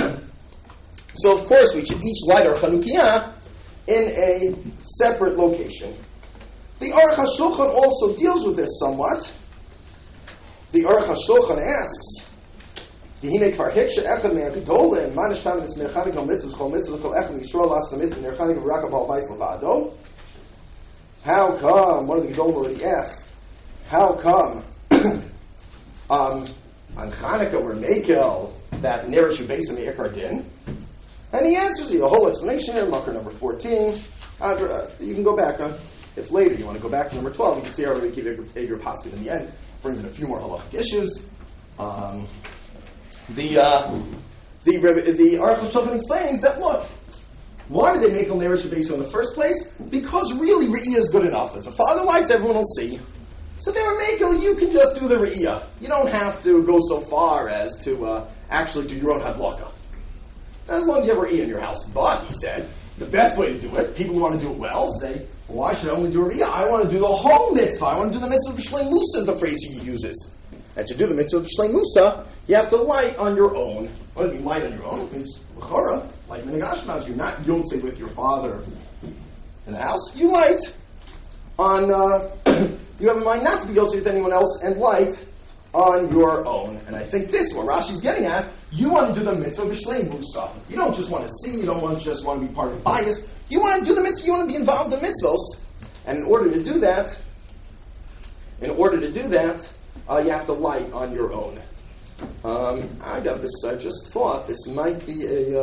we should each light our Chanukiyah in a separate location. The Aruch HaShulchan also deals with this somewhat. The Aruch HaShulchan asks, "Dihine kvar hiksha echad me'agedolim manish tam it's merchanik al mitzvahs chol mitzvah kol echad yisrael las mitzvah merchanik of rakab al bais levado." How come? One of the gedolim already asked. How come on Chanukah we're mekel that nerishu beis me'ikar din? And he answers the whole explanation here, Makar number 14. You can go back on. If later you want to go back to number 12, you can see how Rabbi Akiva Eiger Paskin in the end brings in a few more halachic issues. The Aruch HaShulchan explains that, look, why did they make al nerish beis in the first place? Because really Re'iyah is good enough. If the father lights, everyone will see. So they were making, you can just do the Re'iyah. You don't have to go so far as to actually do your own hadlaka. As long as you have Re'iyah in your house. But, he said, the best way to do it, people who want to do it well, say, why should I only do a Re'iyah? I want to do the whole mitzvah. I want to do the mitzvah of B'shlei Musa is the phrase he uses. And to do the mitzvah of B'shlei Musa, you have to light on your own. What does it mean, light on your own? It means, l'chara, like Minig Ashkenaz, you're not yotzei with your father in the house. You light on, you have in mind not to be yotzei with anyone else and light on your own. And I think this is what Rashi's getting at. You want to do the mitzvah of B'shlei Musa. You don't just want to see, you don't just want to be part of the bias. You want to do the mitzvah, you want to be involved in mitzvahs. And in order to do that, you have to light on your own. I got this, I just thought this might be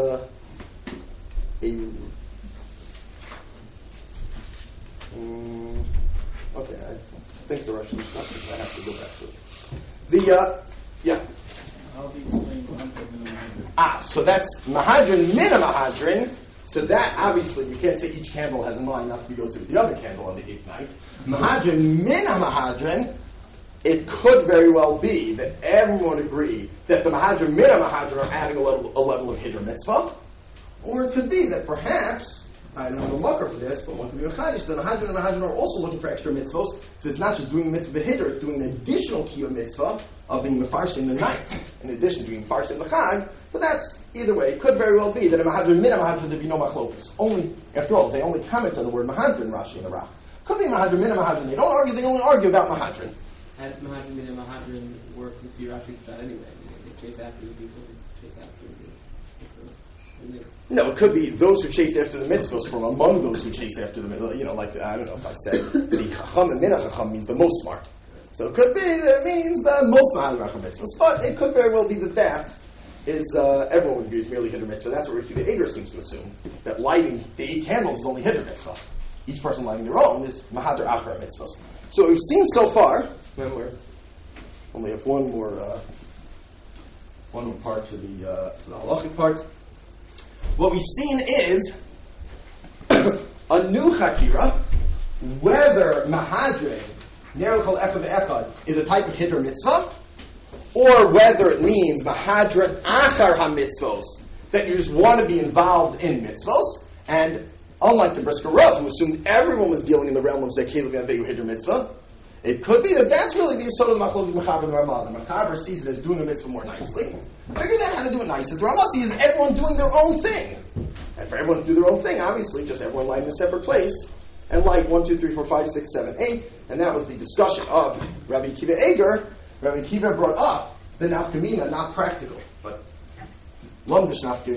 okay, I think the Russian instructions, I have to go back to it. How do you explain so that's Mahadran Mina Mahadran. So that, obviously, you can't say each candle has a mind not to be yotzei with the other candle on the 8th night. Mahadran Mina Mahadran, it could very well be that everyone agreed that the Mahadran Mina Mahadran are adding a level of Hiddur Mitzvah. Or it could be that perhaps, I don't have a mucker for this, but one could be mechanish, the Mahadran and Mahadran are also looking for extra mitzvahs, so it's not just doing the mitzvah Hiddur, it's doing the additional kiyum mitzvah of being mefarshim in the night, in addition to being mefarshim in the Chag. But that's, either way, it could very well be that a Mahadran Mina Mahadran there'd be no machlokas. Only, after all, they only comment on the word Mahadran, Rashi and the Rach. Could be Mahadran Mina Mahadran, they don't argue, they only argue about Mahadran. How does Mahadran Mina Mahadran work with the Rashi Pshat anyway? They chase after the people who chase after the mitzvahs. No, it could be those who chase after the mitzvahs from among those who chase after the mitzvahs. Like, I don't know if I said the Chacham and Mina Chacham means the most smart. So it could be that it means the most Mahadran mitzvahs. But it could very well be that is, everyone would agree is merely Hiddur Mitzvah. That's what Rabbi Akiva Eiger seems to assume. That lighting the 8 candles is only Hiddur Mitzvah. Each person lighting their own is Mahadar Achar Mitzvahs. So what we've seen so far, we only have one more part to the halachic part. What we've seen is a new Chakira, whether Mahadrin, Ner L'Chol Echad Ve'echad, is a type of Hiddur Mitzvah, or whether it means Mahadran Achar HaMitzvos, that you just want to be involved in mitzvos, and unlike the Brisker Rav, who assumed everyone was dealing in the realm of Zekelev Yanvegu Hiddur Mitzvah, it could be that that's really the Yisod of the Machlokes Mechaber and Ramah. The Mechaber sees it as doing the mitzvah more nicely. Figure out how to do it nicely. The Ramah sees everyone doing their own thing. And for everyone to do their own thing, obviously, just everyone light in a separate place, and light 1, 2, 3, 4, 5, 6, 7, 8, and that was the discussion of Rabbi Akiva Eiger. Rabbi Akiva brought up the nafkamina, not practical, but lumdish nafkamina,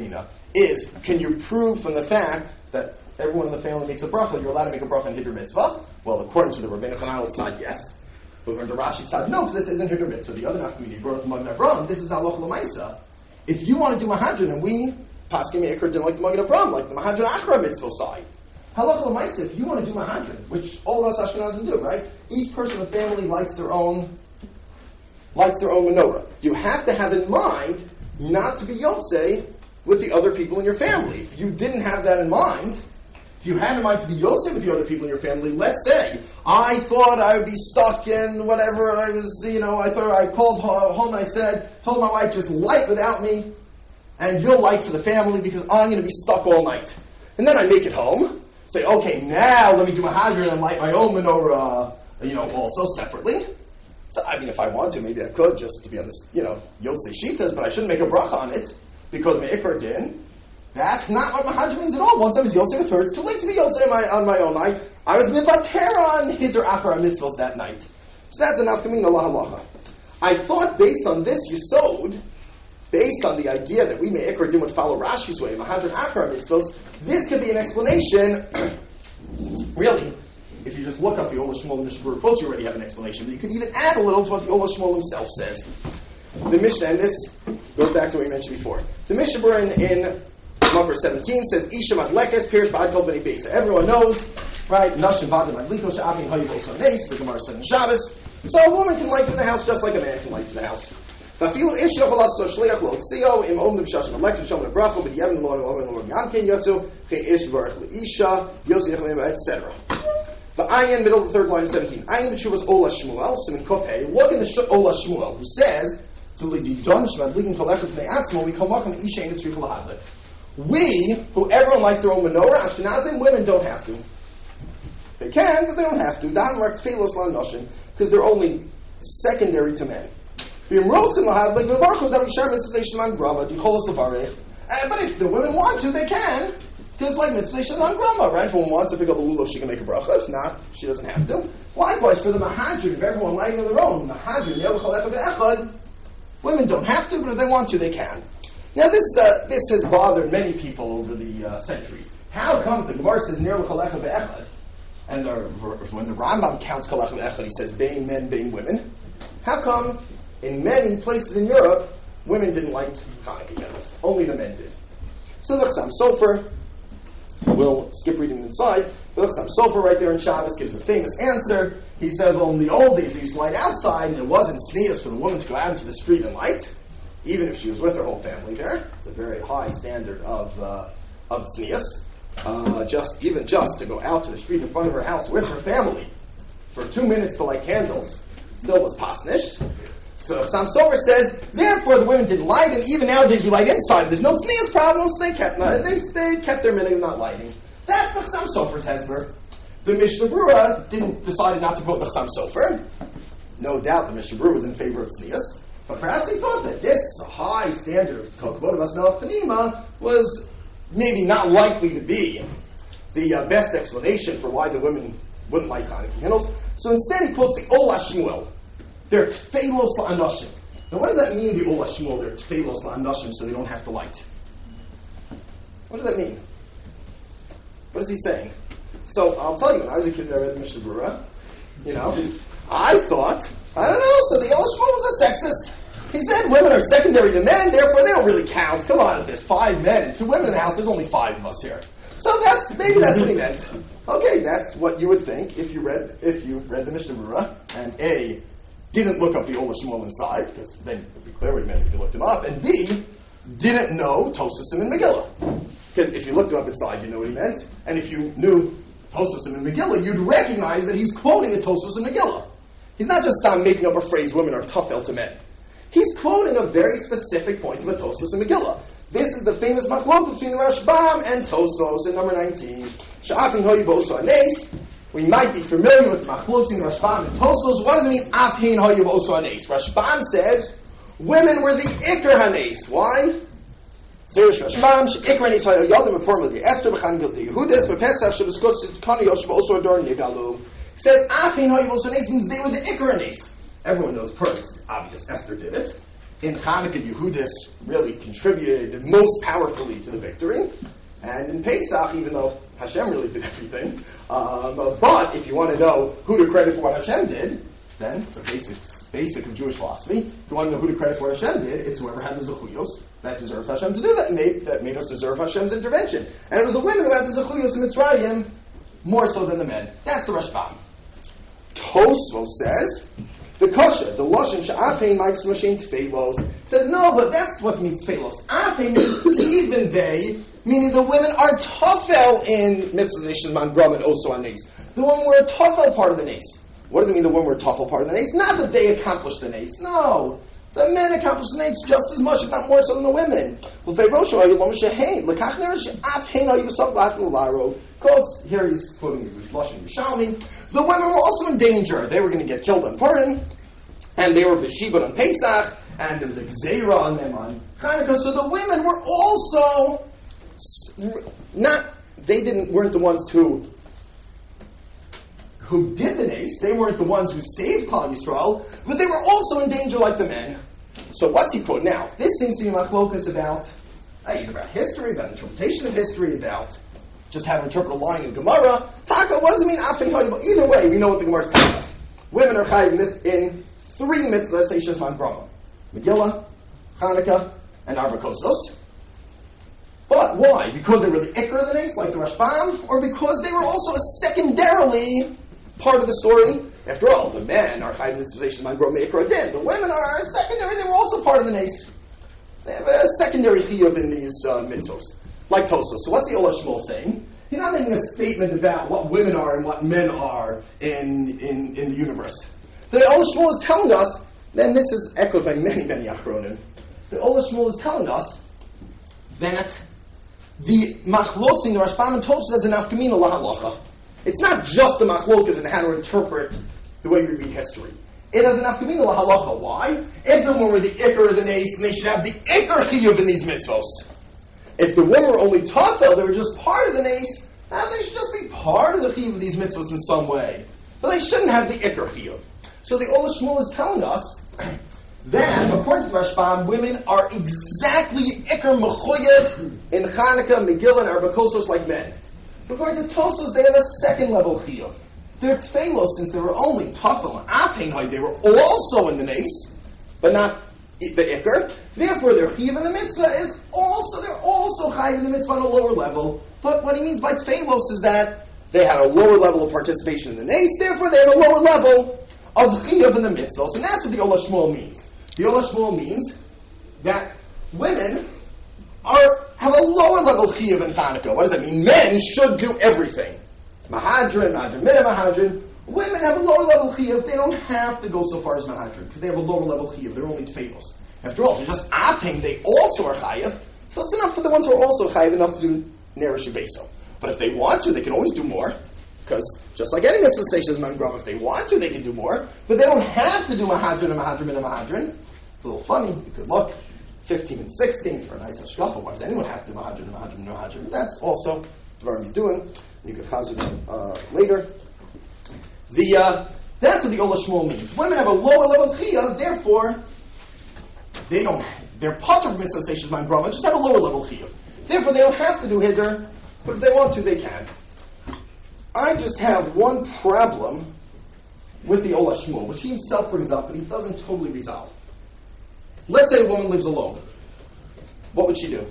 is, can you prove from the fact that everyone in the family makes a bracha, you're allowed to make a bracha in Hiddur Mitzvah? Well, according to the Rabbeinu Chananel side, yes. But according to Rashi's side, no, because this isn't Hiddur Mitzvah. The other nafkamini brought up the Magen Avraham. This is halacha l'maisa. If you want to do Mahadran, and we paskin me'ikr din like the Magen Avraham, like the Mahadran Achra Mitzvah side. Halacha l'maisa, if you want to do Mahadran, which all of us Ashkenazim do, right? Each person in the family lights their own menorah. You have to have in mind not to be Yotzei with the other people in your family. If you didn't have that in mind, if you had in mind to be Yotzei with the other people in your family, let's say, I thought I would be stuck in whatever I was, I thought I called home and told my wife, just light without me, and you'll light for the family because I'm going to be stuck all night. And then I make it home, say, okay, now let me do my Hadran and light my own menorah, also separately. So, if I want to, maybe I could, just to be on this, Yotzei Shitas, but I shouldn't make a bracha on it, because me'ikr din. That's not what Mahadran means at all. Once I was Yotzei with her, it's too late to be Yotzei on my own night. I was mivater on Hiddur Achar mitzvos that night. So that's enough to mean Allah halacha. I thought based on this Yisod, based on the idea that we me'ikr din would follow Rashi's way, Mahadran Achar mitzvos, this could be an explanation, really. If you just look up the Ola Shmuel and Mishnah Berurah quotes, you already have an explanation. But you could even add a little to what the Ola Shmuel himself says. The Mishnah, and this goes back to what we mentioned before. The Mishnah Berurah in Makar 17 says, Isha Madlekes, Pirish Ba'ad Kol B'nei Beisa. Everyone knows, right? Nashim Vada Madliko, Sha'afin Hayib Oso Nes, the Gemara said in Shabbos. So a woman can light from the house just like a man can light from the house. Vafilu Isha Chalasso Shliach Lo Tzio, Im Om Nibshashim Alektiv Shom Nebracho, But Yevin Lo Lo Yankin Yotzu, Che Ish Varech Isha, Yosi Nechim, etc. The ayin, middle of the third line of 17. Ayin b'tshuvas Ola Shmuel, Siman Kofei. Look in the Ola Shmuel, who says, we, who everyone likes their own menorah, Ashkenazim, women don't have to. They can, but they don't have to. Because they're only secondary to men. But if the women want to, they can. Because like mitzvah shelan grama, right? If one wants to pick up a lulav, she can make a bracha. If not, she doesn't have to. Likewise, for the mahadrin, if everyone lighting on their own, mahadrin, women don't have to, but if they want to, they can. Now, this has bothered many people over the centuries. How come the Gemara says ner l'chalecha be'echad, and when the Rambam counts chalecha be'echad, he says being men, being women? How come in many places in Europe, women didn't light Hanukkah candles? Only the men did. So the Chassam Sofer, we'll skip reading inside, but the Chassam Sofer right there in Shabbos gives the famous answer. He says, well, in the old days, they used to light outside, and it wasn't tznius for the woman to go out into the street and light, even if she was with her whole family there. It's a very high standard of tznius. Just to go out to the street in front of her house with her family for 2 minutes to light candles still was pasnish. So Chassam Sofer says, therefore the women didn't light, and even nowadays we light inside. There's no tznius problem, so they kept their minute of not lighting. That's the Chassam Sofer's hesber. The Mishnah Berurah decided not to quote the Chassam Sofer. No doubt the Mishnah Berurah was in favor of tznius, but perhaps he thought that this high standard of Kol Kavod Melech Panima was maybe not likely to be the best explanation for why the women wouldn't light Hanukkah candles. So instead he quotes the Ola Shmuel. They're tfeilos la'anoshim. Now what does that mean, the Ola Shmuel? They're tfeilos la'anoshim, so they don't have to light. What does that mean? What is he saying? So I'll tell you, when I was a kid and I read the Mishnah Berurah, I thought, I don't know, so the Ola Shmuel was a sexist. He said women are secondary to men, therefore they don't really count. Come on, if there's 5 men and 2 women in the house, there's only 5 of us here. So maybe that's what he meant. Okay, that's what you would think if you read the Mishnah Berurah and A, didn't look up the Ola Shmuel inside, because then it would be clear what he meant if you looked him up, and B, didn't know Tosusim and Megillah. Because if you looked him up inside, you know what he meant, and if you knew Tosusim and Megillah, you'd recognize that he's quoting a Tosus and Megillah. He's not just making up a phrase, women are tafel to men. He's quoting a very specific point of a Tosos and Megillah. This is the famous machlokes between the Rashbam and Tosos in number 19. Sha'afin hoyi bo'oso anes. We might be familiar with machlokes between the Rashbam and Tosos. What does it mean, afhin hoyi bo'oso anes? Rashbam says, women were the ikar hanes. Why? Zerish Rashbam, ikar hanes hoyi yodim in form of the Esther b'chan gil the Yehudas, b'pesach shebeskos kani yosh bo'oso ador nigalu. Says, afhin hoyi bo'oso anes means they were the ikar hanes. Everyone knows Purim. It's obvious. Esther did it. in Hanukkah, Yehudis really contributed most powerfully to the victory. And in Pesach, even though Hashem really did everything, but if you want to know who to credit for what Hashem did, then it's a basic of Jewish philosophy. If you want to know who to credit for what Hashem did, it's whoever had the Zechuyos that deserved Hashem to do that, that made us deserve Hashem's intervention. And it was the women who had the Zechuyos in Mitzrayim more so than the men. That's the Rashbam. Tosfos says, the kosher, the lashon she'afein makes moshein tfeilos, says no, but that's what means tfeilos. Afein means even they, meaning the women are tofel in mitzvahs shezman grom and also on nace. The women were a tofel part of the nace. What does it mean the women were a tofel part of the nace? Not that they accomplished the nace. No. The men accomplished the nace just as much, if not more so than the women. Quotes, here he's quoting the Lashon Yerushalmi. The women were also in danger. They were going to get killed on Purim, and they were b'shibud on Pesach, and there was a gzeira on them on Chanukah. So the women were also weren't the ones who did the nace. They weren't the ones who saved Klal Yisrael, but they were also in danger like the men. So what's he quoting now? This seems to be machlokas about either about history, about interpretation of history, about just how to interpret a line in Gemara. Taka, what does it mean? Either way, we know what the Gemara is telling us. Women are chayiv in 3 mitzvahs, Shezman Brahma. Megillah, Chanukah, and Arba Kosos. But why? Because they were the ikar of the nace, like the Rashbam, or because they were also secondarily part of the story? After all, the men are chayiv mitzvahs, Shezman Brahma, ikar adin. The women are secondary, they were also part of the nace. They have a secondary chiyuv in these mitzvahs. Like Tosos. So what's the Ola Shmuel saying? He's not making a statement about what women are and what men are in the universe. The Ola Shmuel is telling us, then this is echoed by many, many Achronim. The Ola Shmuel is telling us that the machlokes in the Rashbam and Tosos has an afkamina lahalacha. It's not just the machlokas and how to interpret the way we read history. It has an afkamina lahalacha. Why? If the women were the ikar of the nace, then they should have the ikar chiyuv in these mitzvos. If the women were only tafel, they were just part of the nace, they should just be part of the chiyuv of these mitzvahs in some way. But they shouldn't have the ikar chiyuv. So the Ola Shmuel is telling us that, according to Rashbam, women are exactly ikar mechuyev in Chanukah, Megillah, and Arba Kosos like men. But according to Tosos, they have a second level chiyuv. They're tfeilos, since they were only tafel and afeinhai, they were also in the nace, but not the ikar. Therefore, their chiyuv in the mitzvah is also, they're also chayiv in the mitzvah on a lower level. But what he means by tfeilos is that they had a lower level of participation in the nace, therefore they had a lower level of chiyuv in the mitzvah. And that's what the Ola Shmuel means. The Ola Shmuel means that women have a lower level chiyuv in Chanukah. What does that mean? Men should do everything. Mahadrin, Mina Mahadrin. Women have a lower level chiyuv. They don't have to go so far as Mahadrin because they have a lower level chiyuv. They're only tfeilos. After all, if they're just aping, they also are chayiv. So it's enough for the ones who are also chayiv enough to do nerish beso. But if they want to, they can always do more. Because just like any mitzvah says man grom, if they want to, they can do more. But they don't have to do mahadrin and mahadrin and mahadrin. It's a little funny. You could look 15 and 16 for a nice hashkafa. Why does anyone have to do mahadrin and mahadrin and mahadrin? But that's also the you're doing. You could chazir them later. That's what the Ola Shmuel means. Women have a lower level chiyuv, therefore they're potter of mitzvah seishes man grama, just have a lower level chiyuv. Therefore, they don't have to do hiddur, but if they want to, they can. I just have one problem with the Ola Shmuel, which he himself brings up, but he doesn't totally resolve. Let's say a woman lives alone. What would she do?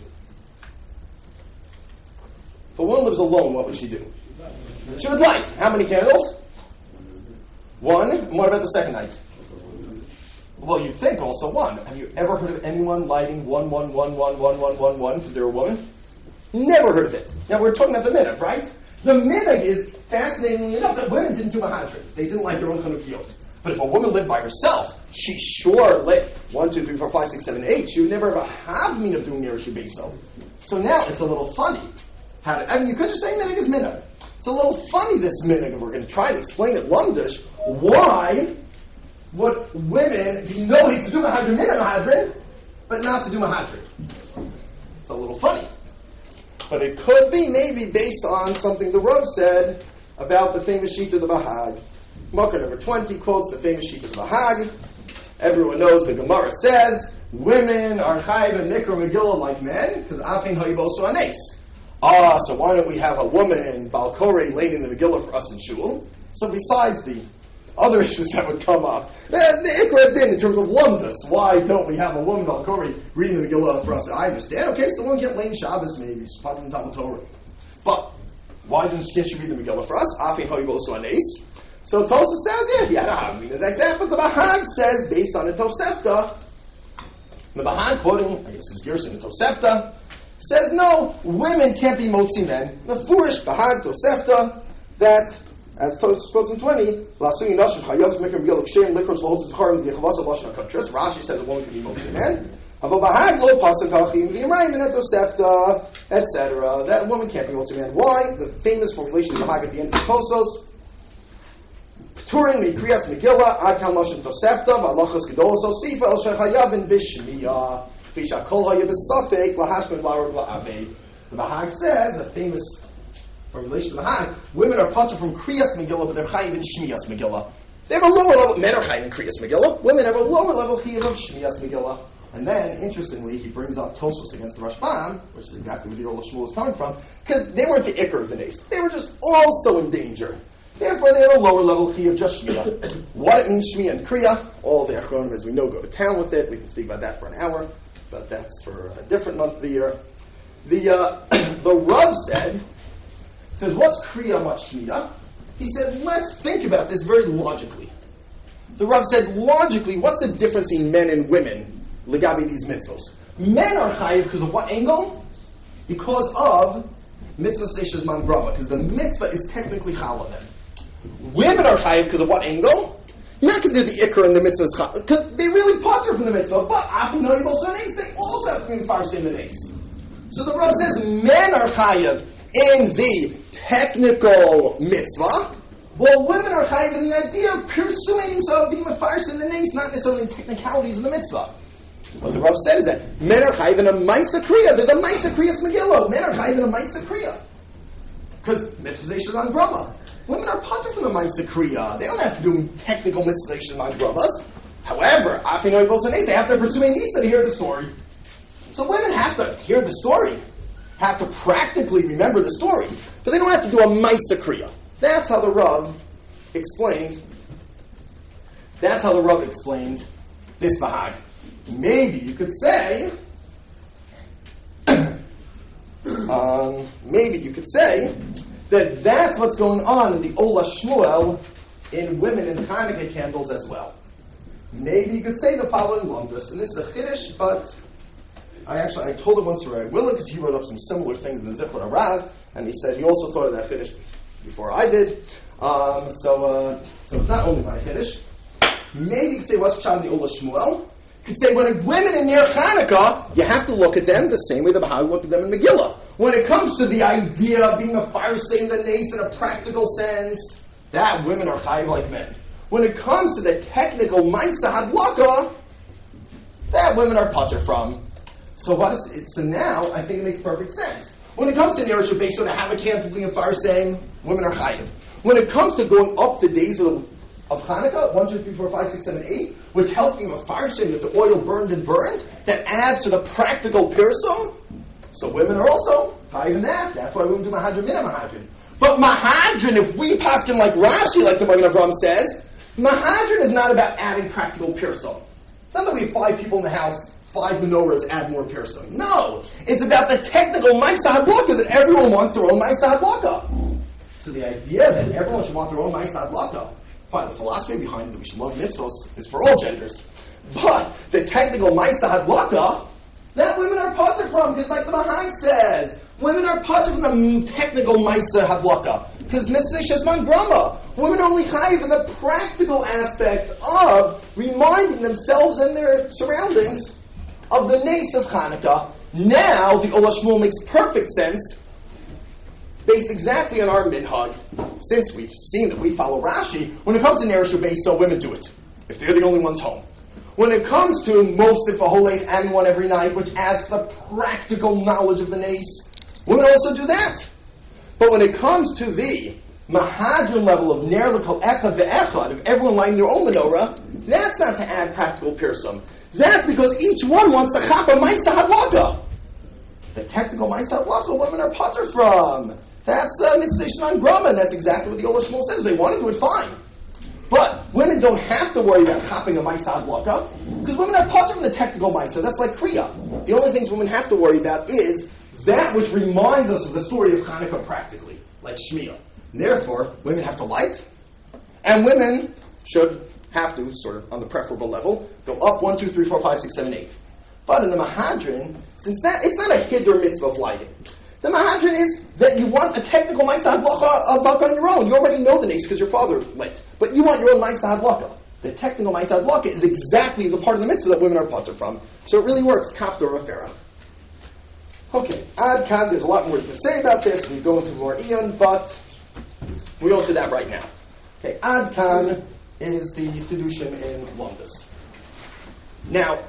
If a woman lives alone, what would she do? She would light. How many candles? 1. And what about the second night? Well, you'd think also 1. Have you ever heard of anyone lighting 1, 1, 1, 1, 1, 1, 1, 1 because they're a woman? Never heard of it. Now, we're talking about the minhag, right? The minhag is fascinating enough that women didn't do mahadrin. They didn't light their own chanukiyot. But if a woman lived by herself, she sure lit 1, 2, 3, 4, 5, 6, 7, 8. She would never have a havmin of doing nerish beso. So now it's a little funny. You could just say minhag is minhag. It's a little funny, this minhag, if we're going to try to explain it lumdish. Why would women be knowing to do mahadrin, but not to do mahadrin? It's a little funny. But it could be maybe based on something the Rav said about the famous sheet of the Bahag. Makar number 20 quotes the famous sheet of the Bahag. Everyone knows the Gemara says women are chayiv and mikra Megillah like men, because afin hayibosu anes. So why don't we have a woman, Balkore, leading the Megillah for us in shul? So besides the other issues that would come up, the Ikra din in terms of lumdus, why don't we have a woman, Balkore, reading the Megillah for us? I understand. Okay, so the woman can't lay in Shabbos maybe, she's part of the Talmud Torah. But why can't she read the Megillah for us? Afin hayibosu anes. So Tosa says, yeah, I don't mean it like that, but the Bahag says, based on the Tosefta, the Bahag quoting, I guess it's Gerson, the Tosefta, says no, women can't be motzi men. The Furish Bahag Tosefta, that, as Tosefta in 20, Lasuni Nashim Hayavs Mikram Gilak Shem Likros Lohotzes Harim Yechavasa Lashon HaKatris, Rashi says a woman can be motzi men. Ava Bahag Lo Pasuk Hachim V'Yirayim and Tosefta, etc. That woman can't be motzi men. Why? The famous formulation of Bahag at the end of Tosos, Turin Mikriyas Megillah, Ad Kal Lashon Tosefta, V'Alachos Gedolos Osifa, El Shechayavin B'Shmiyah, Fisha Kol Hayab Safek, Lahashben Larog La'avei. The Bahag says, a famous formulation of the Bahag, women are potter from Kriyas Megillah, but they're chayiv in Shmiyas Megillah. They have a lower level, men are chayiv in Kriyas Megillah, women have a lower level chayiv of Shmiyas Megillah. And then, interestingly, he brings up Tosos against the Rashbam, which is exactly where the Ola Shmuel is coming from, because they weren't the Iker of the Nace. They were just also in danger. Therefore, they have a lower level chi of just Shmiya. What it means, Shmiya and Kriya, all the Achronim, as we know, go to town with it. We can speak about that for an hour, but that's for a different month of the year. The Rav says, what's Kriya, what's Shmiya? He said, let's think about this very logically. The Rav said, logically, what's the difference in men and women, legabi these mitzvos? Men are chayiv because of what angle? Because of mitzvah seishes man brava, because the mitzvah is technically chal on them. Women are chayiv because of what angle? Not because they're the ikr and the mitzvah is chayiv, because they really potter from the mitzvah, but afinayim also nace, they also have to be farsi in the nace. So the Rav says men are chayiv in the technical mitzvah, while women are chayiv in the idea of pursuing, so being a farsi in the nace, not necessarily in technicalities of the mitzvah. What the Rav said is that men are chayiv in a maisa kriya. There's a maisa kriyas megillah. Men are chayiv in a maisa kriya. Because mitzvah is on brahma. Women are potter from the Maisa Kriya. They don't have to do technical mitzvahs on Brahmas. However, they have to pursue Nisa to hear the story. So women have to hear the story, have to practically remember the story, but they don't have to do a Maisa Kriya. That's how the Rav explained. That's how the Rav explained this Bahag. Maybe you could say, that that's what's going on in the Ola Shmuel in women in Hanukkah candles as well. Maybe you could say the following lumdus, and this is a chiddush, but I told him once or I will because he wrote up some similar things in the Zichron HaRav, and he said he also thought of that chiddush before I did. So it's not only my chiddush. Maybe you could say what's pshat in the Ola Shmuel. You could say when women in near Hanukkah, you have to look at them the same way the Bahag looked at them in Megillah. When it comes to the idea of being a fire saying the nace in a practical sense, that women are chayiv like men. When it comes to the technical Maisa Hadlaka, that women are potter from. So so now I think it makes perfect sense. When it comes to Neresh Beis, so to have a camp of being a fire saying, women are chayiv. When it comes to going up the days of Hanukkah, 1, 2, 3, 4, 5, 6, 7, 8, which helps being a fire saying that the oil burned and burned, that adds to the practical pirsum. So women are also chayiv in that. That's why women do mahadrin mina mahadrin. But mahadrin, if we paskin like Rashi, like the Magen Avraham says, mahadrin is not about adding practical pirsum. It's not that we have 5 people in the house, 5 menorahs, add more pirsum. No, it's about the technical Maisa Hadlaka that everyone wants their own Maisa Hadlaka. So the idea that everyone should want their own Maisa Hadlaka, fine, the philosophy behind it that we should love mitzvos is for all genders. But the technical Maisa Hadlaka, that women are potter from, because like the Bahag says, women are potter from the technical Maisa Hadlaka. Because mitzvah shesman grama. Women are only chayiv in the practical aspect of reminding themselves and their surroundings of the nace of Hanukkah. Now, the Ola Shmuel makes perfect sense, based exactly on our minhag, since we've seen that we follow Rashi. When it comes to Neresh Beis, so women do it, if they're the only ones home. When it comes to Mosif Aholech and one every night, which adds to the practical knowledge of the nace, women also do that. But when it comes to the Mahadran level of Ner L'Kol Echad Ve'echad, of everyone lighting their own menorah, that's not to add practical pirsum. That's because each one wants the chapa Maisa Hadlaka. The technical Maisa Hadlaka women are potter from. That's mitzvah on Grumman. That's exactly what the Ola Shmuel says. They want to do it fine. But women don't have to worry about chopping a Maisa Hadlaka because women are potter from the technical Maisa. That's like Kriya. The only things women have to worry about is that which reminds us of the story of Hanukkah practically, like Shmiya. And therefore, women have to light, and women should have to, sort of on the preferable level, go up 1, 2, 3, 4, 5, 6, 7, 8. But in the Mahadran, since that it's not a hiddur mitzvah of lighting, the Mahadran is that you want a technical Maisa Hadlaka on your own. You already know the nace because your father lit, but you want your own Maisa Hadlaka. The technical Maisa Hadlaka is exactly the part of the mitzvah that women are potter from. So it really works. Kaftor Afera. Okay, Ad Kan, there's a lot more to say about this. We go into more Eon, but we don't do that right now. Okay, Ad Kan is the Fidushim in Londis. Now,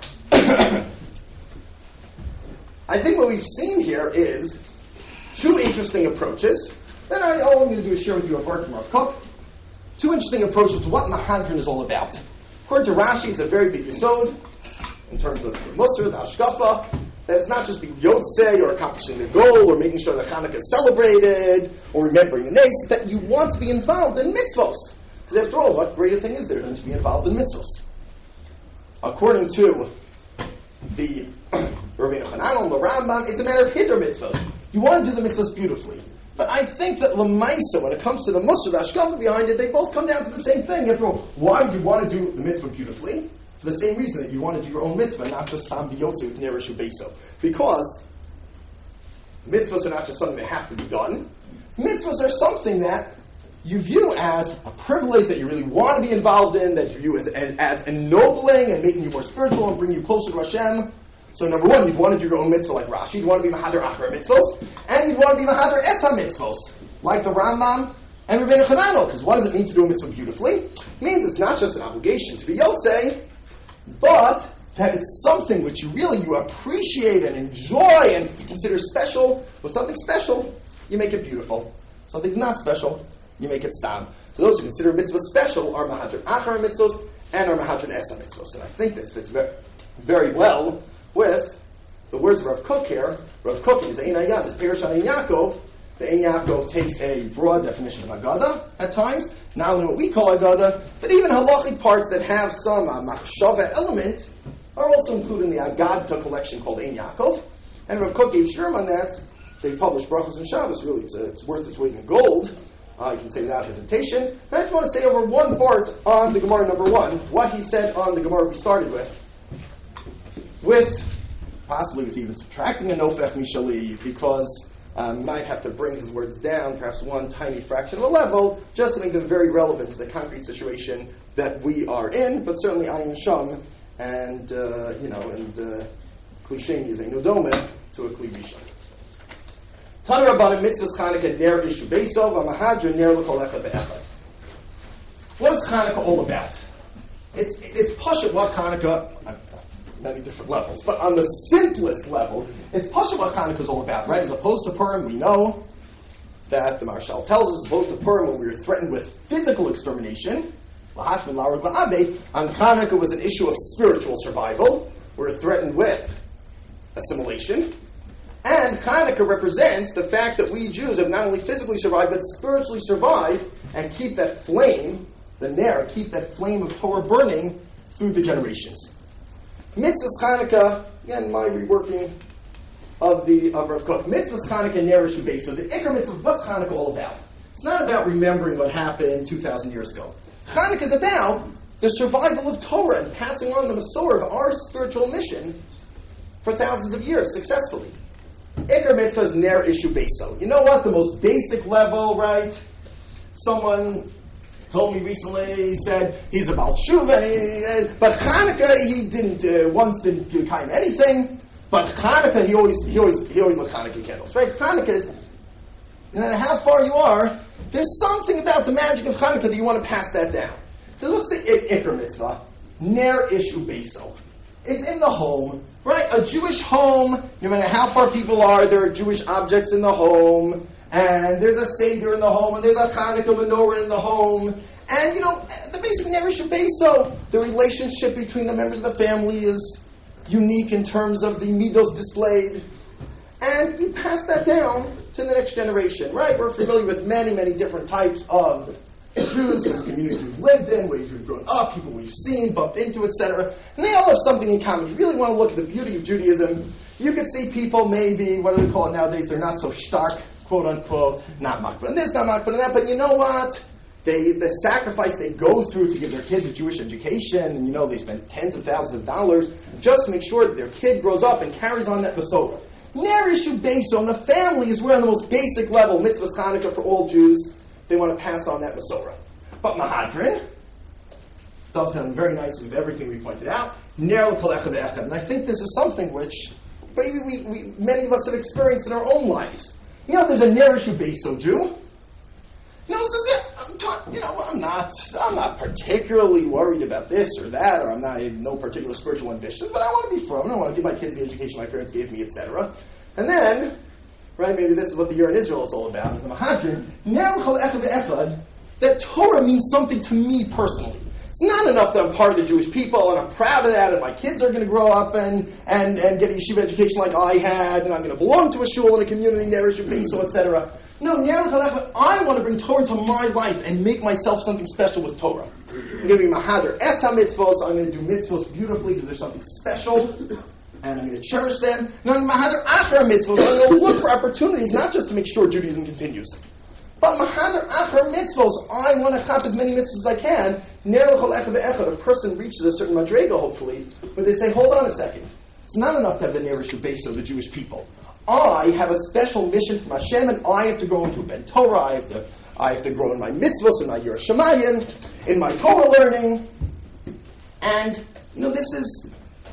I think what we've seen here is two interesting approaches. Then all I'm going to do is share with you a word from Rav Kook. Two interesting approaches to what Mahadran is all about. According to Rashi, it's a very big yesod in terms of the Musar, the Hashkafa, that it's not just being Yotzei or accomplishing the goal or making sure that Hanukkah is celebrated or remembering the nace, that you want to be involved in mitzvos. Because after all, what greater thing is there than to be involved in mitzvos? According to the Rabbeinu Hanan and the Rambam, it's a matter of hiddur mitzvos. You want to do the mitzvos beautifully. But I think that Lamaisa, when it comes to the Musar, the Hashkafa behind it, they both come down to the same thing. After all, why do you want to do the mitzvah beautifully? For the same reason that you want to do your own mitzvah, not just Stam B'Yotze with Nereshu Beso. Because mitzvahs are not just something that have to be done. Mitzvahs are something that you view as a privilege that you really want to be involved in, that you view as ennobling and making you more spiritual and bring you closer to Hashem. So number one, you'd want to do your own mitzvah like Rashi. You'd want to be Mahader Achra mitzvos. And you'd want to be Mahader Esa mitzvos, like the Rambam and Rabbeinu Chananel. Because what does it mean to do a mitzvah beautifully? It means it's not just an obligation to be Yotzei, but that it's something which you appreciate and enjoy and consider special. With something special, you make it beautiful. Something's not special, you make it stam. So those who consider mitzvah special are Mahadran Achar mitzvos and are Mahadran Esa mitzvos. And I think this fits very, very well with the words of Rav Kook here. Rav Kook is Ein Hayam, is Perish on Ein Yaakov. The Ein Yaakov takes a broad definition of Agada at times, not only what we call Agada, but even halachic parts that have some machshava element are also included in the Agadta collection called Ein Yaakov. And Rav Kook gave Sherm on that. They published Brachos and Shabbos. Really, it's worth its weight in gold. You can say without hesitation. And I just want to say over one part on the Gemara number 1, what he said on the Gemara we started with possibly with even subtracting a nofech mishali, because might have to bring his words down, perhaps one tiny fraction of a level, just to make them very relevant to the concrete situation that we are in, but certainly ayin sham, and klishem is a nodome to a kli rishon. Tana Rabbanan mitzvahs Chanukah ner ishu beisov amahadra ner l'kol echad ve'echad. What is Chanukah all about? It's pashut what Chanukah, many different levels, but on the simplest level, it's pashut what Chanukah is all about, right? As opposed to Purim, we know that the Marshal tells us, as opposed to Purim, when we were threatened with physical extermination, on Chanukah was an issue of spiritual survival. We were threatened with assimilation. And Chanukah represents the fact that we Jews have not only physically survived, but spiritually survived and keep that flame, the ner, keep that flame of Torah burning through the generations. Mitzvahs Chanukah, again, my reworking of Rav Kook. Mitzvahs Chanukah ner ishu beis. So the Iker mitzvah, what's Chanukah all about? It's not about remembering what happened 2,000 years ago. Chanukah is about the survival of Torah and passing on the Masorah of our spiritual mission for thousands of years successfully. Iker mitzvah is ner ishu beso. You know what? The most basic level, right? Someone told me recently, he said he's about Shuva, but Chanukah he didn't once didn't kind anything. But Chanukah he always lit Chanukah candles, right? Chanukah is, no matter how far you are, there's something about the magic of Chanukah that you want to pass that down. So what's the Iker mitzvah? Ner ishu beso. It's in the home, right? A Jewish home, no matter how far people are, there are Jewish objects in the home, and there's a Seder in the home, and there's a Chanukah menorah in the home, And, the basic Nerish Beso, the relationship between the members of the family is unique in terms of the midos displayed. And we pass that down to the next generation, right? We're familiar with many, many different types of Jews, the communities we've lived in, ways we've grown up, people we've seen, bumped into, etc. And they all have something in common. You really want to look at the beauty of Judaism. You could see people maybe, what do they call it nowadays? They're not so stark, quote unquote, not makbid on this, not makbid on that. But you know what? The sacrifice they go through to give their kids a Jewish education, and they spend tens of thousands of dollars just to make sure that their kid grows up and carries on that Masorah. Ner Ishu Beso, and the family is where on the most basic level, Mitzvahs Chanukah for all Jews, they want to pass on that Masorah. But Mahadrin, dovetailing very nicely with everything we pointed out, Ner L'Kol Echad Ve'echad. And I think this is something which maybe we many of us have experienced in our own lives. There's a Ner Ishu Beso Jew. I'm not particularly worried about this or that, or I have no particular spiritual ambitions, but I want to be from, I want to give my kids the education my parents gave me, etc. And then, right, maybe this is what the year in Israel is all about, the Mahadrin, that Torah means something to me personally. It's not enough that I'm part of the Jewish people, and I'm proud of that, and my kids are going to grow up and get a yeshiva education like I had, and I'm going to belong to a shul and a community, Nerish Beso, etc. No, I want to bring Torah to my life and make myself something special with Torah. I'm going to be Mahader Es HaMitzvos. I'm going to do mitzvos beautifully because there's something special, and I'm going to cherish them. No, I'm Mahader Achar Mitzvos. I'm going to look for opportunities, not just to make sure Judaism continues, but Mahader Achar Mitzvos. I want to chop as many mitzvos as I can. Ner L'Chol Echad Ve'echad. A person reaches a certain madrega, hopefully, where they say, hold on a second. It's not enough to have the Ner Ishu Beso, the Jewish people. I have a special mission from Hashem, and I have to grow into a Ben Torah. I have to grow in my mitzvahs, in my Yiras Shamayim, in my Torah learning. And this is,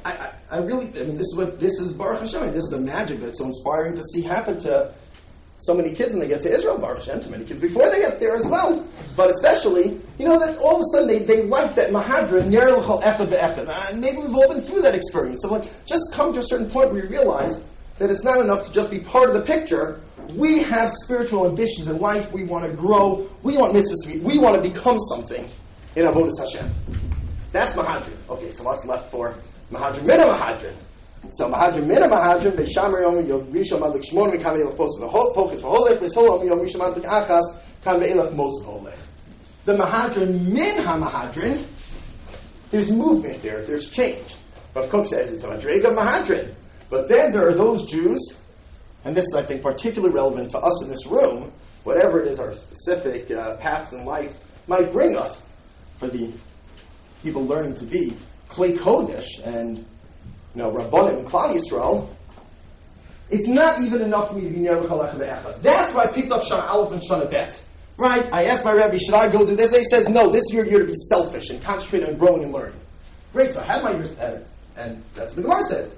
this is Baruch Hashem. This is the magic that's so inspiring to see happen to so many kids when they get to Israel. Baruch Hashem, to many kids before they get there as well. But especially, that all of a sudden they like that Mahadra Ner L'Chol Echad Ve'echad. And maybe we've all been through that experience of just come to a certain point where you realize that it's not enough to just be part of the picture. We have spiritual ambitions in life. We want to grow. We want mitzvahs to be. We want to become something in Avodas Hashem. That's Mahadrin. Okay, so what's left for Mahadrin Mina Mahadrin? So Mahadrin Mina Mahadrin, Beishamar Yom Yom Rishon Madlik Shmon Mikam Elach Posel Poket V'Holech Beisol Yom Rishon Madlik Achas Kan Ve'elach Mos V'Holech. The Mahadrin Min HaMahadrin, there's movement there. There's change. Rav Kook says it's a Madrega Mahadrin. But then there are those Jews, and this is, I think, particularly relevant to us in this room, whatever it is our specific paths in life might bring us, for the people learning to be Klei Kodesh and Rabbanim and Klal Yisrael, it's not even enough for me to be Ner L'Chol Echad Ve'echad. That's why I picked up Shana Aleph and Shana Bet. Right? I asked my Rebbe, should I go do this? He says, no, this is your year to be selfish and concentrate on growing and learning. Great, so I had my year, and that's what the Gemara says.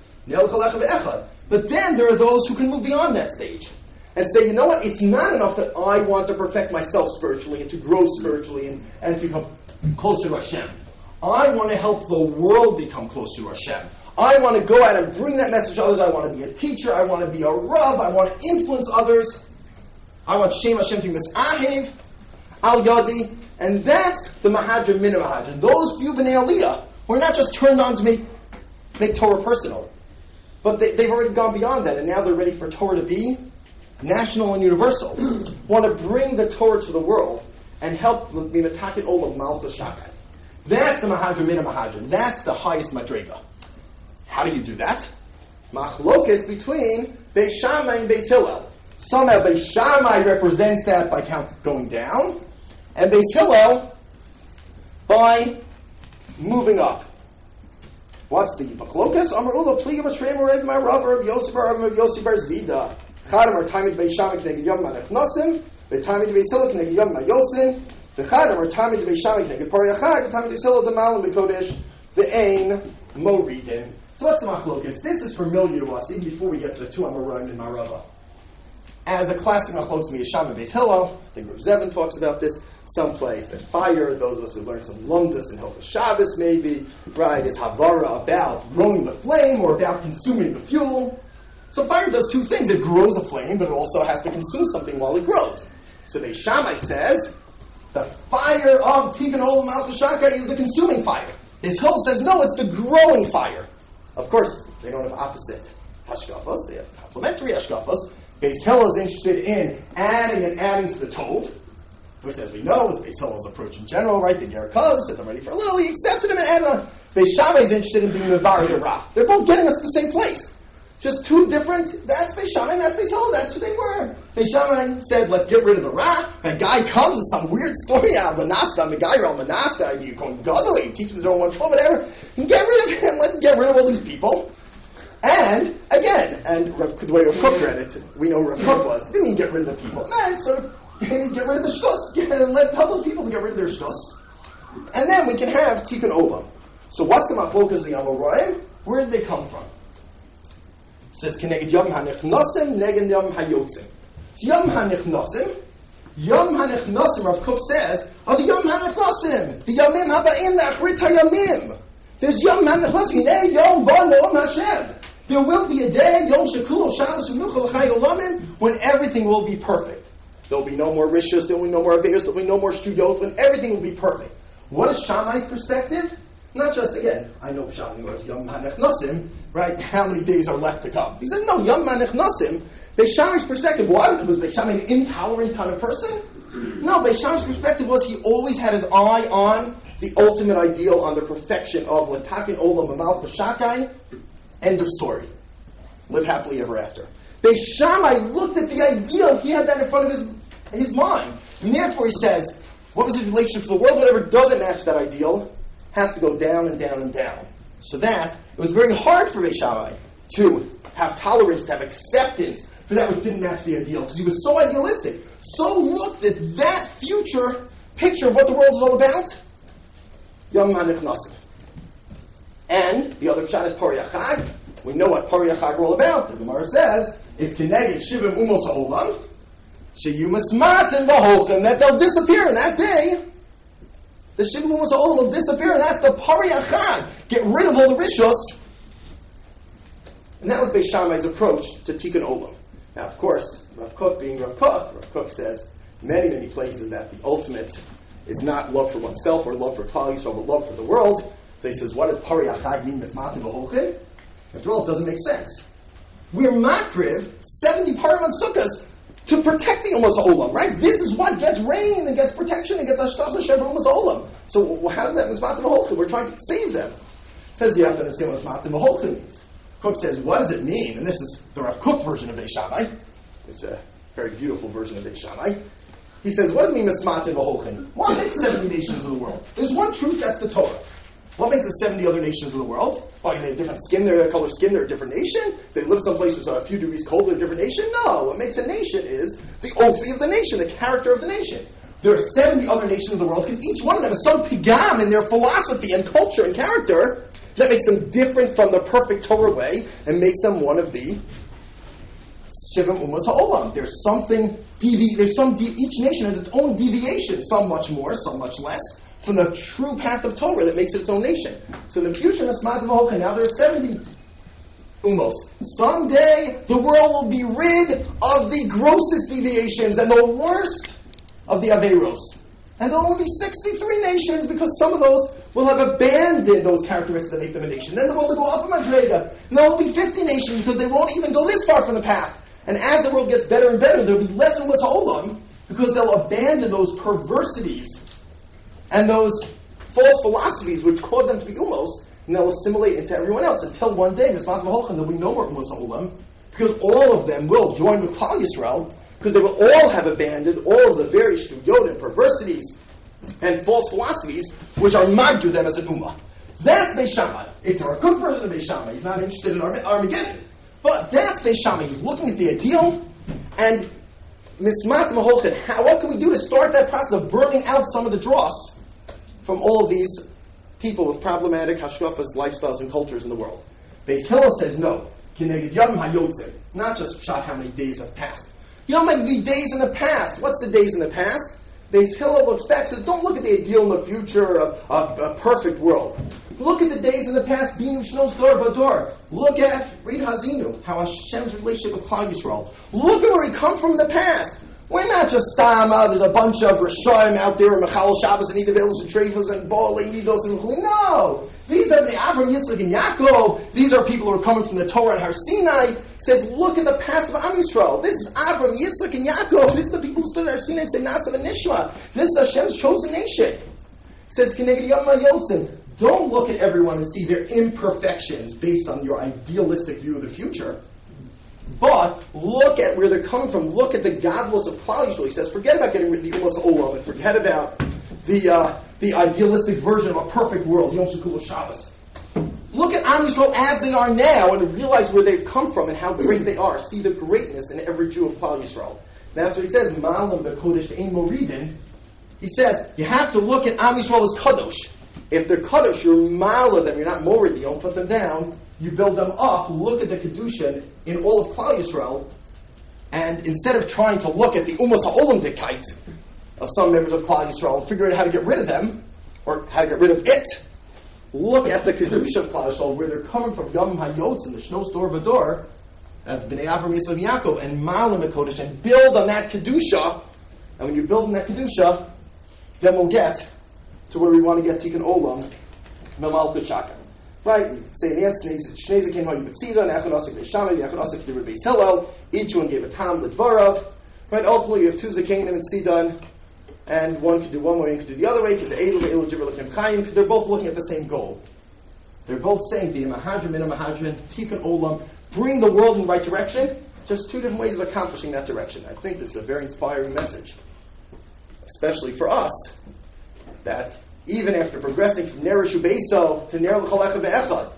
But then there are those who can move beyond that stage and say, you know what, it's not enough that I want to perfect myself spiritually and to grow spiritually and to become closer to Hashem. I want to help the world become closer to Hashem. I want to go out and bring that message to others. I want to be a teacher. I want to be a Rav. I want to influence others. I want Shem Hashem to be Misahev, Al Yadi. And that's the Mahadrin Min Mahadrin. Those few B'nai Aliyah were not just turned on to make Torah personal. But they've already gone beyond that, and now they're ready for Torah to be national and universal. Want to bring the Torah to the world and help be metaket olam malchus shakat. That's the Mahadrin Min Mahadrin. That's the highest madrega. How do you do that? Machlokes between Beis Shammai and Beis Hillel. Somehow Beis Shammai represents that by going down, and Beis Hillel by moving up. What's the Machlokas? Amar Ula Pliga B'Shrei Mored My Rav Yosef Bar Yosef Bar Zvida. Chadam are Tamid Beis Shammai Kneged Yom Manechnasim. The Tamid Beis Hillel Kneged Yom Mayotzin. The Chadam are Tamid Beis Shammai Kneged Pari Achag. The Tamid Beis Hillel Demalim B'Kodesh. The Ein Moridin. So what's the Machlokas? This is familiar to us even before we get to the two Amoraim and Marava. As the classic Machlokas Beis Shammai Beis Hillel, I think Rav Zevin talks about this. Someplace that fire, those of us who learned some Lumdus and Hilchos Shabbos maybe, right, is Havara about growing the flame or about consuming the fuel. So fire does two things. It grows a flame, but it also has to consume something while it grows. So Beis Shammai says, The fire of Tikkun Olam Malchus Shakai is the consuming fire. Beis Hillel says, no, it's the growing fire. Of course, they don't have opposite hashkafas. They have complementary hashkafas. Beis Hillel is interested in adding to the Tov, which, as we know, is Beis Hillel's approach in general, right? The Gerakov set them ready for a little. He accepted him and added on. Beis Shammai is interested in being Mevar the Ra. They're both getting us to the same place. Just two different, that's Beis Shammai, that's Beis Hillel, that's who they were. Beis Shammai said, let's get rid of the Ra. A guy comes with some weird story out of Manasta, Megayer Manasta, you going godly, you teach them their own one foot, whatever. And get rid of him, let's get rid of all these people. And, again, the way Rav Kook read it, we know Rav Kook was, it didn't mean get rid of the people. It meant sort of, maybe get rid of the shtus, tell those people to get rid of their shtus. And then we can have Tikkun Olam. So what's the machlokas of the Amoraim? Where did they come from? It says, Keneged Yom HaNechnosim, Neged Yom HaYotzim. Yom HaNechnosim, Rav Kook says, are the Yom HaNechnosim, the Yomim HaBa'im, the Achrit HaYomim. There's Yom HaNechnosim, Hinei Yom Bo No'om Hashem. There will be a day, Yom Shekulo Shabbos U'Nucha L'Chai Olamim, when everything will be perfect. There will be no more rishus, there will be no more aveiros, there will be no more shtuyot, when everything will be perfect. What is Shammai's perspective? Not just, again, I know Shammai was Yom HaNechnosim, right? How many days are left to come? He said, no, Yom HaNechnosim, Beis Shammai's perspective, why? Was Beis Shammai an intolerant kind of person? No, Beis Shammai's perspective was he always had his eye on the ultimate ideal, on the perfection of L'takin Olam Malchus Shakai, end of story. Live happily ever after. Beis Shammai looked at the ideal, he had that in front of his mind. And therefore he says, what was his relationship to the world? Whatever doesn't match that ideal has to go down and down and down. So that, it was very hard for Beis Shammai to have tolerance, to have acceptance for that which didn't match the ideal, because he was so idealistic, so looked at that future picture of what the world is all about. Yom HaNechnosim. And the other shot is Pari Achag. We know what Pari Achag are all about. The Gemara says, it's Keneged Shivim Umos HaOlam, Sheyumasmatim V'Holchem, that they'll disappear in that day. The Shivim Umos HaOlam will disappear, and that's the Pari Achag. Get rid of all the Rishos. And that was Beis Shammai's approach to Tikkun Olam. Now, of course, Rav Kook being Rav Kook says many, many places that the ultimate is not love for oneself or love for Klal Yisrael, but love for the world. So he says, what does Pari Achag mean, Mismatim V'Holchem? After all, it doesn't make sense. We're makriv 70 parim on sukkahs to protect the Umas Olam, right? This is what gets rain and gets protection and gets Ashkaf Hashem for Umas Olam. So how does that Mismatim V'Holchem? We're trying to save them. It says you have to understand what Mismatim V'Holchem means. Kook says, what does it mean? And this is the Rav Kook version of Beis Shammai. It's a very beautiful version of Beis Shammai. He says, what does it mean, Mismatim V'Holchem? What makes 70 nations of the world? There's one truth, that's the Torah. What makes the 70 other nations of the world? Why, they have different skin, they're a color skin, they're a different nation? They live someplace which is a few degrees colder, they're a different nation? No, what makes a nation is the ophi of the nation, the character of the nation. There are 70 other nations of the world because each one of them is some pigam in their philosophy and culture and character that makes them different from the perfect Torah way and makes them one of the Shivim Umas HaOlam. There's something, each nation has its own deviation, some much more, some much less, from the true path of Torah that makes it its own nation. So in the future, now there are 70 umos. Someday, the world will be rid of the grossest deviations and the worst of the Averos. And there will only be 63 nations because some of those will have abandoned those characteristics that make them a nation. Then the world will go up a madrega. And there will be 50 nations because they won't even go this far from the path. And as the world gets better and better, there will be less umas ha'olam because they'll abandon those perversities and those false philosophies which cause them to be umos, and they'll assimilate into everyone else until one day, Mismat V'Holchem, there will be no more umos ha'olam because all of them will join with Klal Yisrael because they will all have abandoned all of the very shtuyot and perversities and false philosophies which are magdu them as an ummah. That's Beis Shammai. It's a good version of Beis Shammai. He's not interested in Armageddon. But that's Beis Shammai. He's looking at the ideal and Mismat V'Holchem. What can we do to start that process of burning out some of the dross from all of these people with problematic hashkafas, lifestyles, and cultures in the world? Beis Hillel says no. Kineged Yom HaYotzei. Not just shot how many days have passed. Yom the days in the past. What's the days in the past? Beis Hillel looks back and says, don't look at the ideal in the future of a perfect world. Look at the days in the past, being Shnos Dor Vador. Look at, read Hazinu, how Hashem's relationship with Klal Yisrael. Look at where he come from in the past. We're not just there's a bunch of Rishoyim out there, Mechal Shabbos and Idavelos and Trefos and Baal Midos and Chuli. No! These are the Avram, Yitzchak, and Yaakov. These are people who are coming from the Torah and Har Sinai. It says, look at the past of Am Yisrael. This is Avram, Yitzchak, and Yaakov. This is the people who stood at Har Sinai and said, Nasav and Nishma. This is Hashem's chosen nation. It says, Keneged Yom HaYotzim. Don't look at everyone and see their imperfections based on your idealistic view of the future. But look at where they're coming from. Look at the godless of Klal Yisrael. He says, forget about getting rid of the Umas Olam and forget about the idealistic version of a perfect world, Yom Shekulo Shabbos. Look at Am Yisrael as they are now and realize where they've come from and how great they are. See the greatness in every Jew of Klal Yisrael. That's what he says, Ma'alim b'kodesh v'ein moridin. He says, you have to look at Am Yisrael as kadosh. If they're kadosh, you're ma'ala them, you're not morid, you don't put them down. You build them up, look at the Kedusha in all of Klal Yisrael, and instead of trying to look at the Umas HaOlam Dekait of some members of Klal Yisrael and figure out how to get rid of them, or how to get rid of it, look at the Kedusha of Klal Yisrael, where they're coming from, Yom HaYotz and the Shnos Dor V'Dor, B'nai Avram Yitzchak Yaakov, and Ma'alim HaKodesh, and build on that Kedusha, and when you build on that Kedusha, then we'll get to where we want to get Tikkun Olam, Memalchus Shaka. Right, we say in the answer, Shnei came home, Yitzida, and Echad Asik Beis Echad Asik Dibur Beis Hillel. Each one gave a tam l'dvarav. Right, ultimately you have two Zakanim and Sidon, and one could do one way and could do the other way, because Eilu Dibur L'Kim Chayim, because they're both looking at the same goal. They're both saying, be a Mahadran, min a Mahadran, Tikkun Olam, bring the world in the right direction. Just two different ways of accomplishing that direction. I think this is a very inspiring message, especially for us, that even after progressing from Ner Rishu Beiso to Ner L'Chol Echad Be'echad,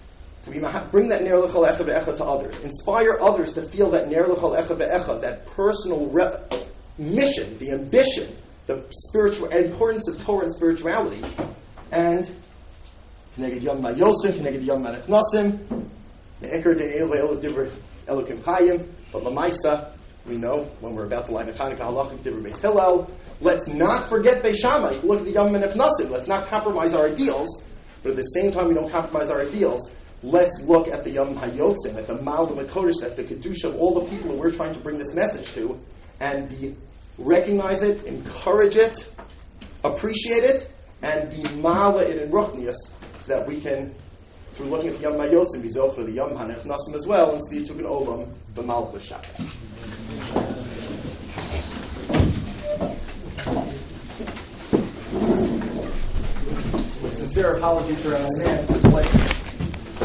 to bring that Ner L'Chol Echad Be'echad to others, inspire others to feel that Ner L'Chol Echad Be'echad, that personal mission, the ambition, the spiritual importance of Torah and spirituality, and Keneged Yom HaYotzim, Keneged Yom HaNechnasim, Me'eker Dein Elu Ve'elu Divr Elokim Chayim, but L'maisa, we know when we're about to light Chanukah Halachic Divr Beis Hillel. Let's not forget Beis Shammai. Look at the Yom HaNechnasim. Let's not compromise our ideals, but at the same time we don't compromise our ideals. Let's look at the Yom HaYotzim, at the Ma'alim HaKodesh, at the Kedusha of all the people that we're trying to bring this message to, and recognize it, encourage it, appreciate it, and be ma'ala it in Ruchnius, so that we can, through looking at the Yom HaYotzim, be zocher the Yom HaNechnasim as well, and see the Tikkun Olam, b'malchus Shaka. Sincere apologies for our man.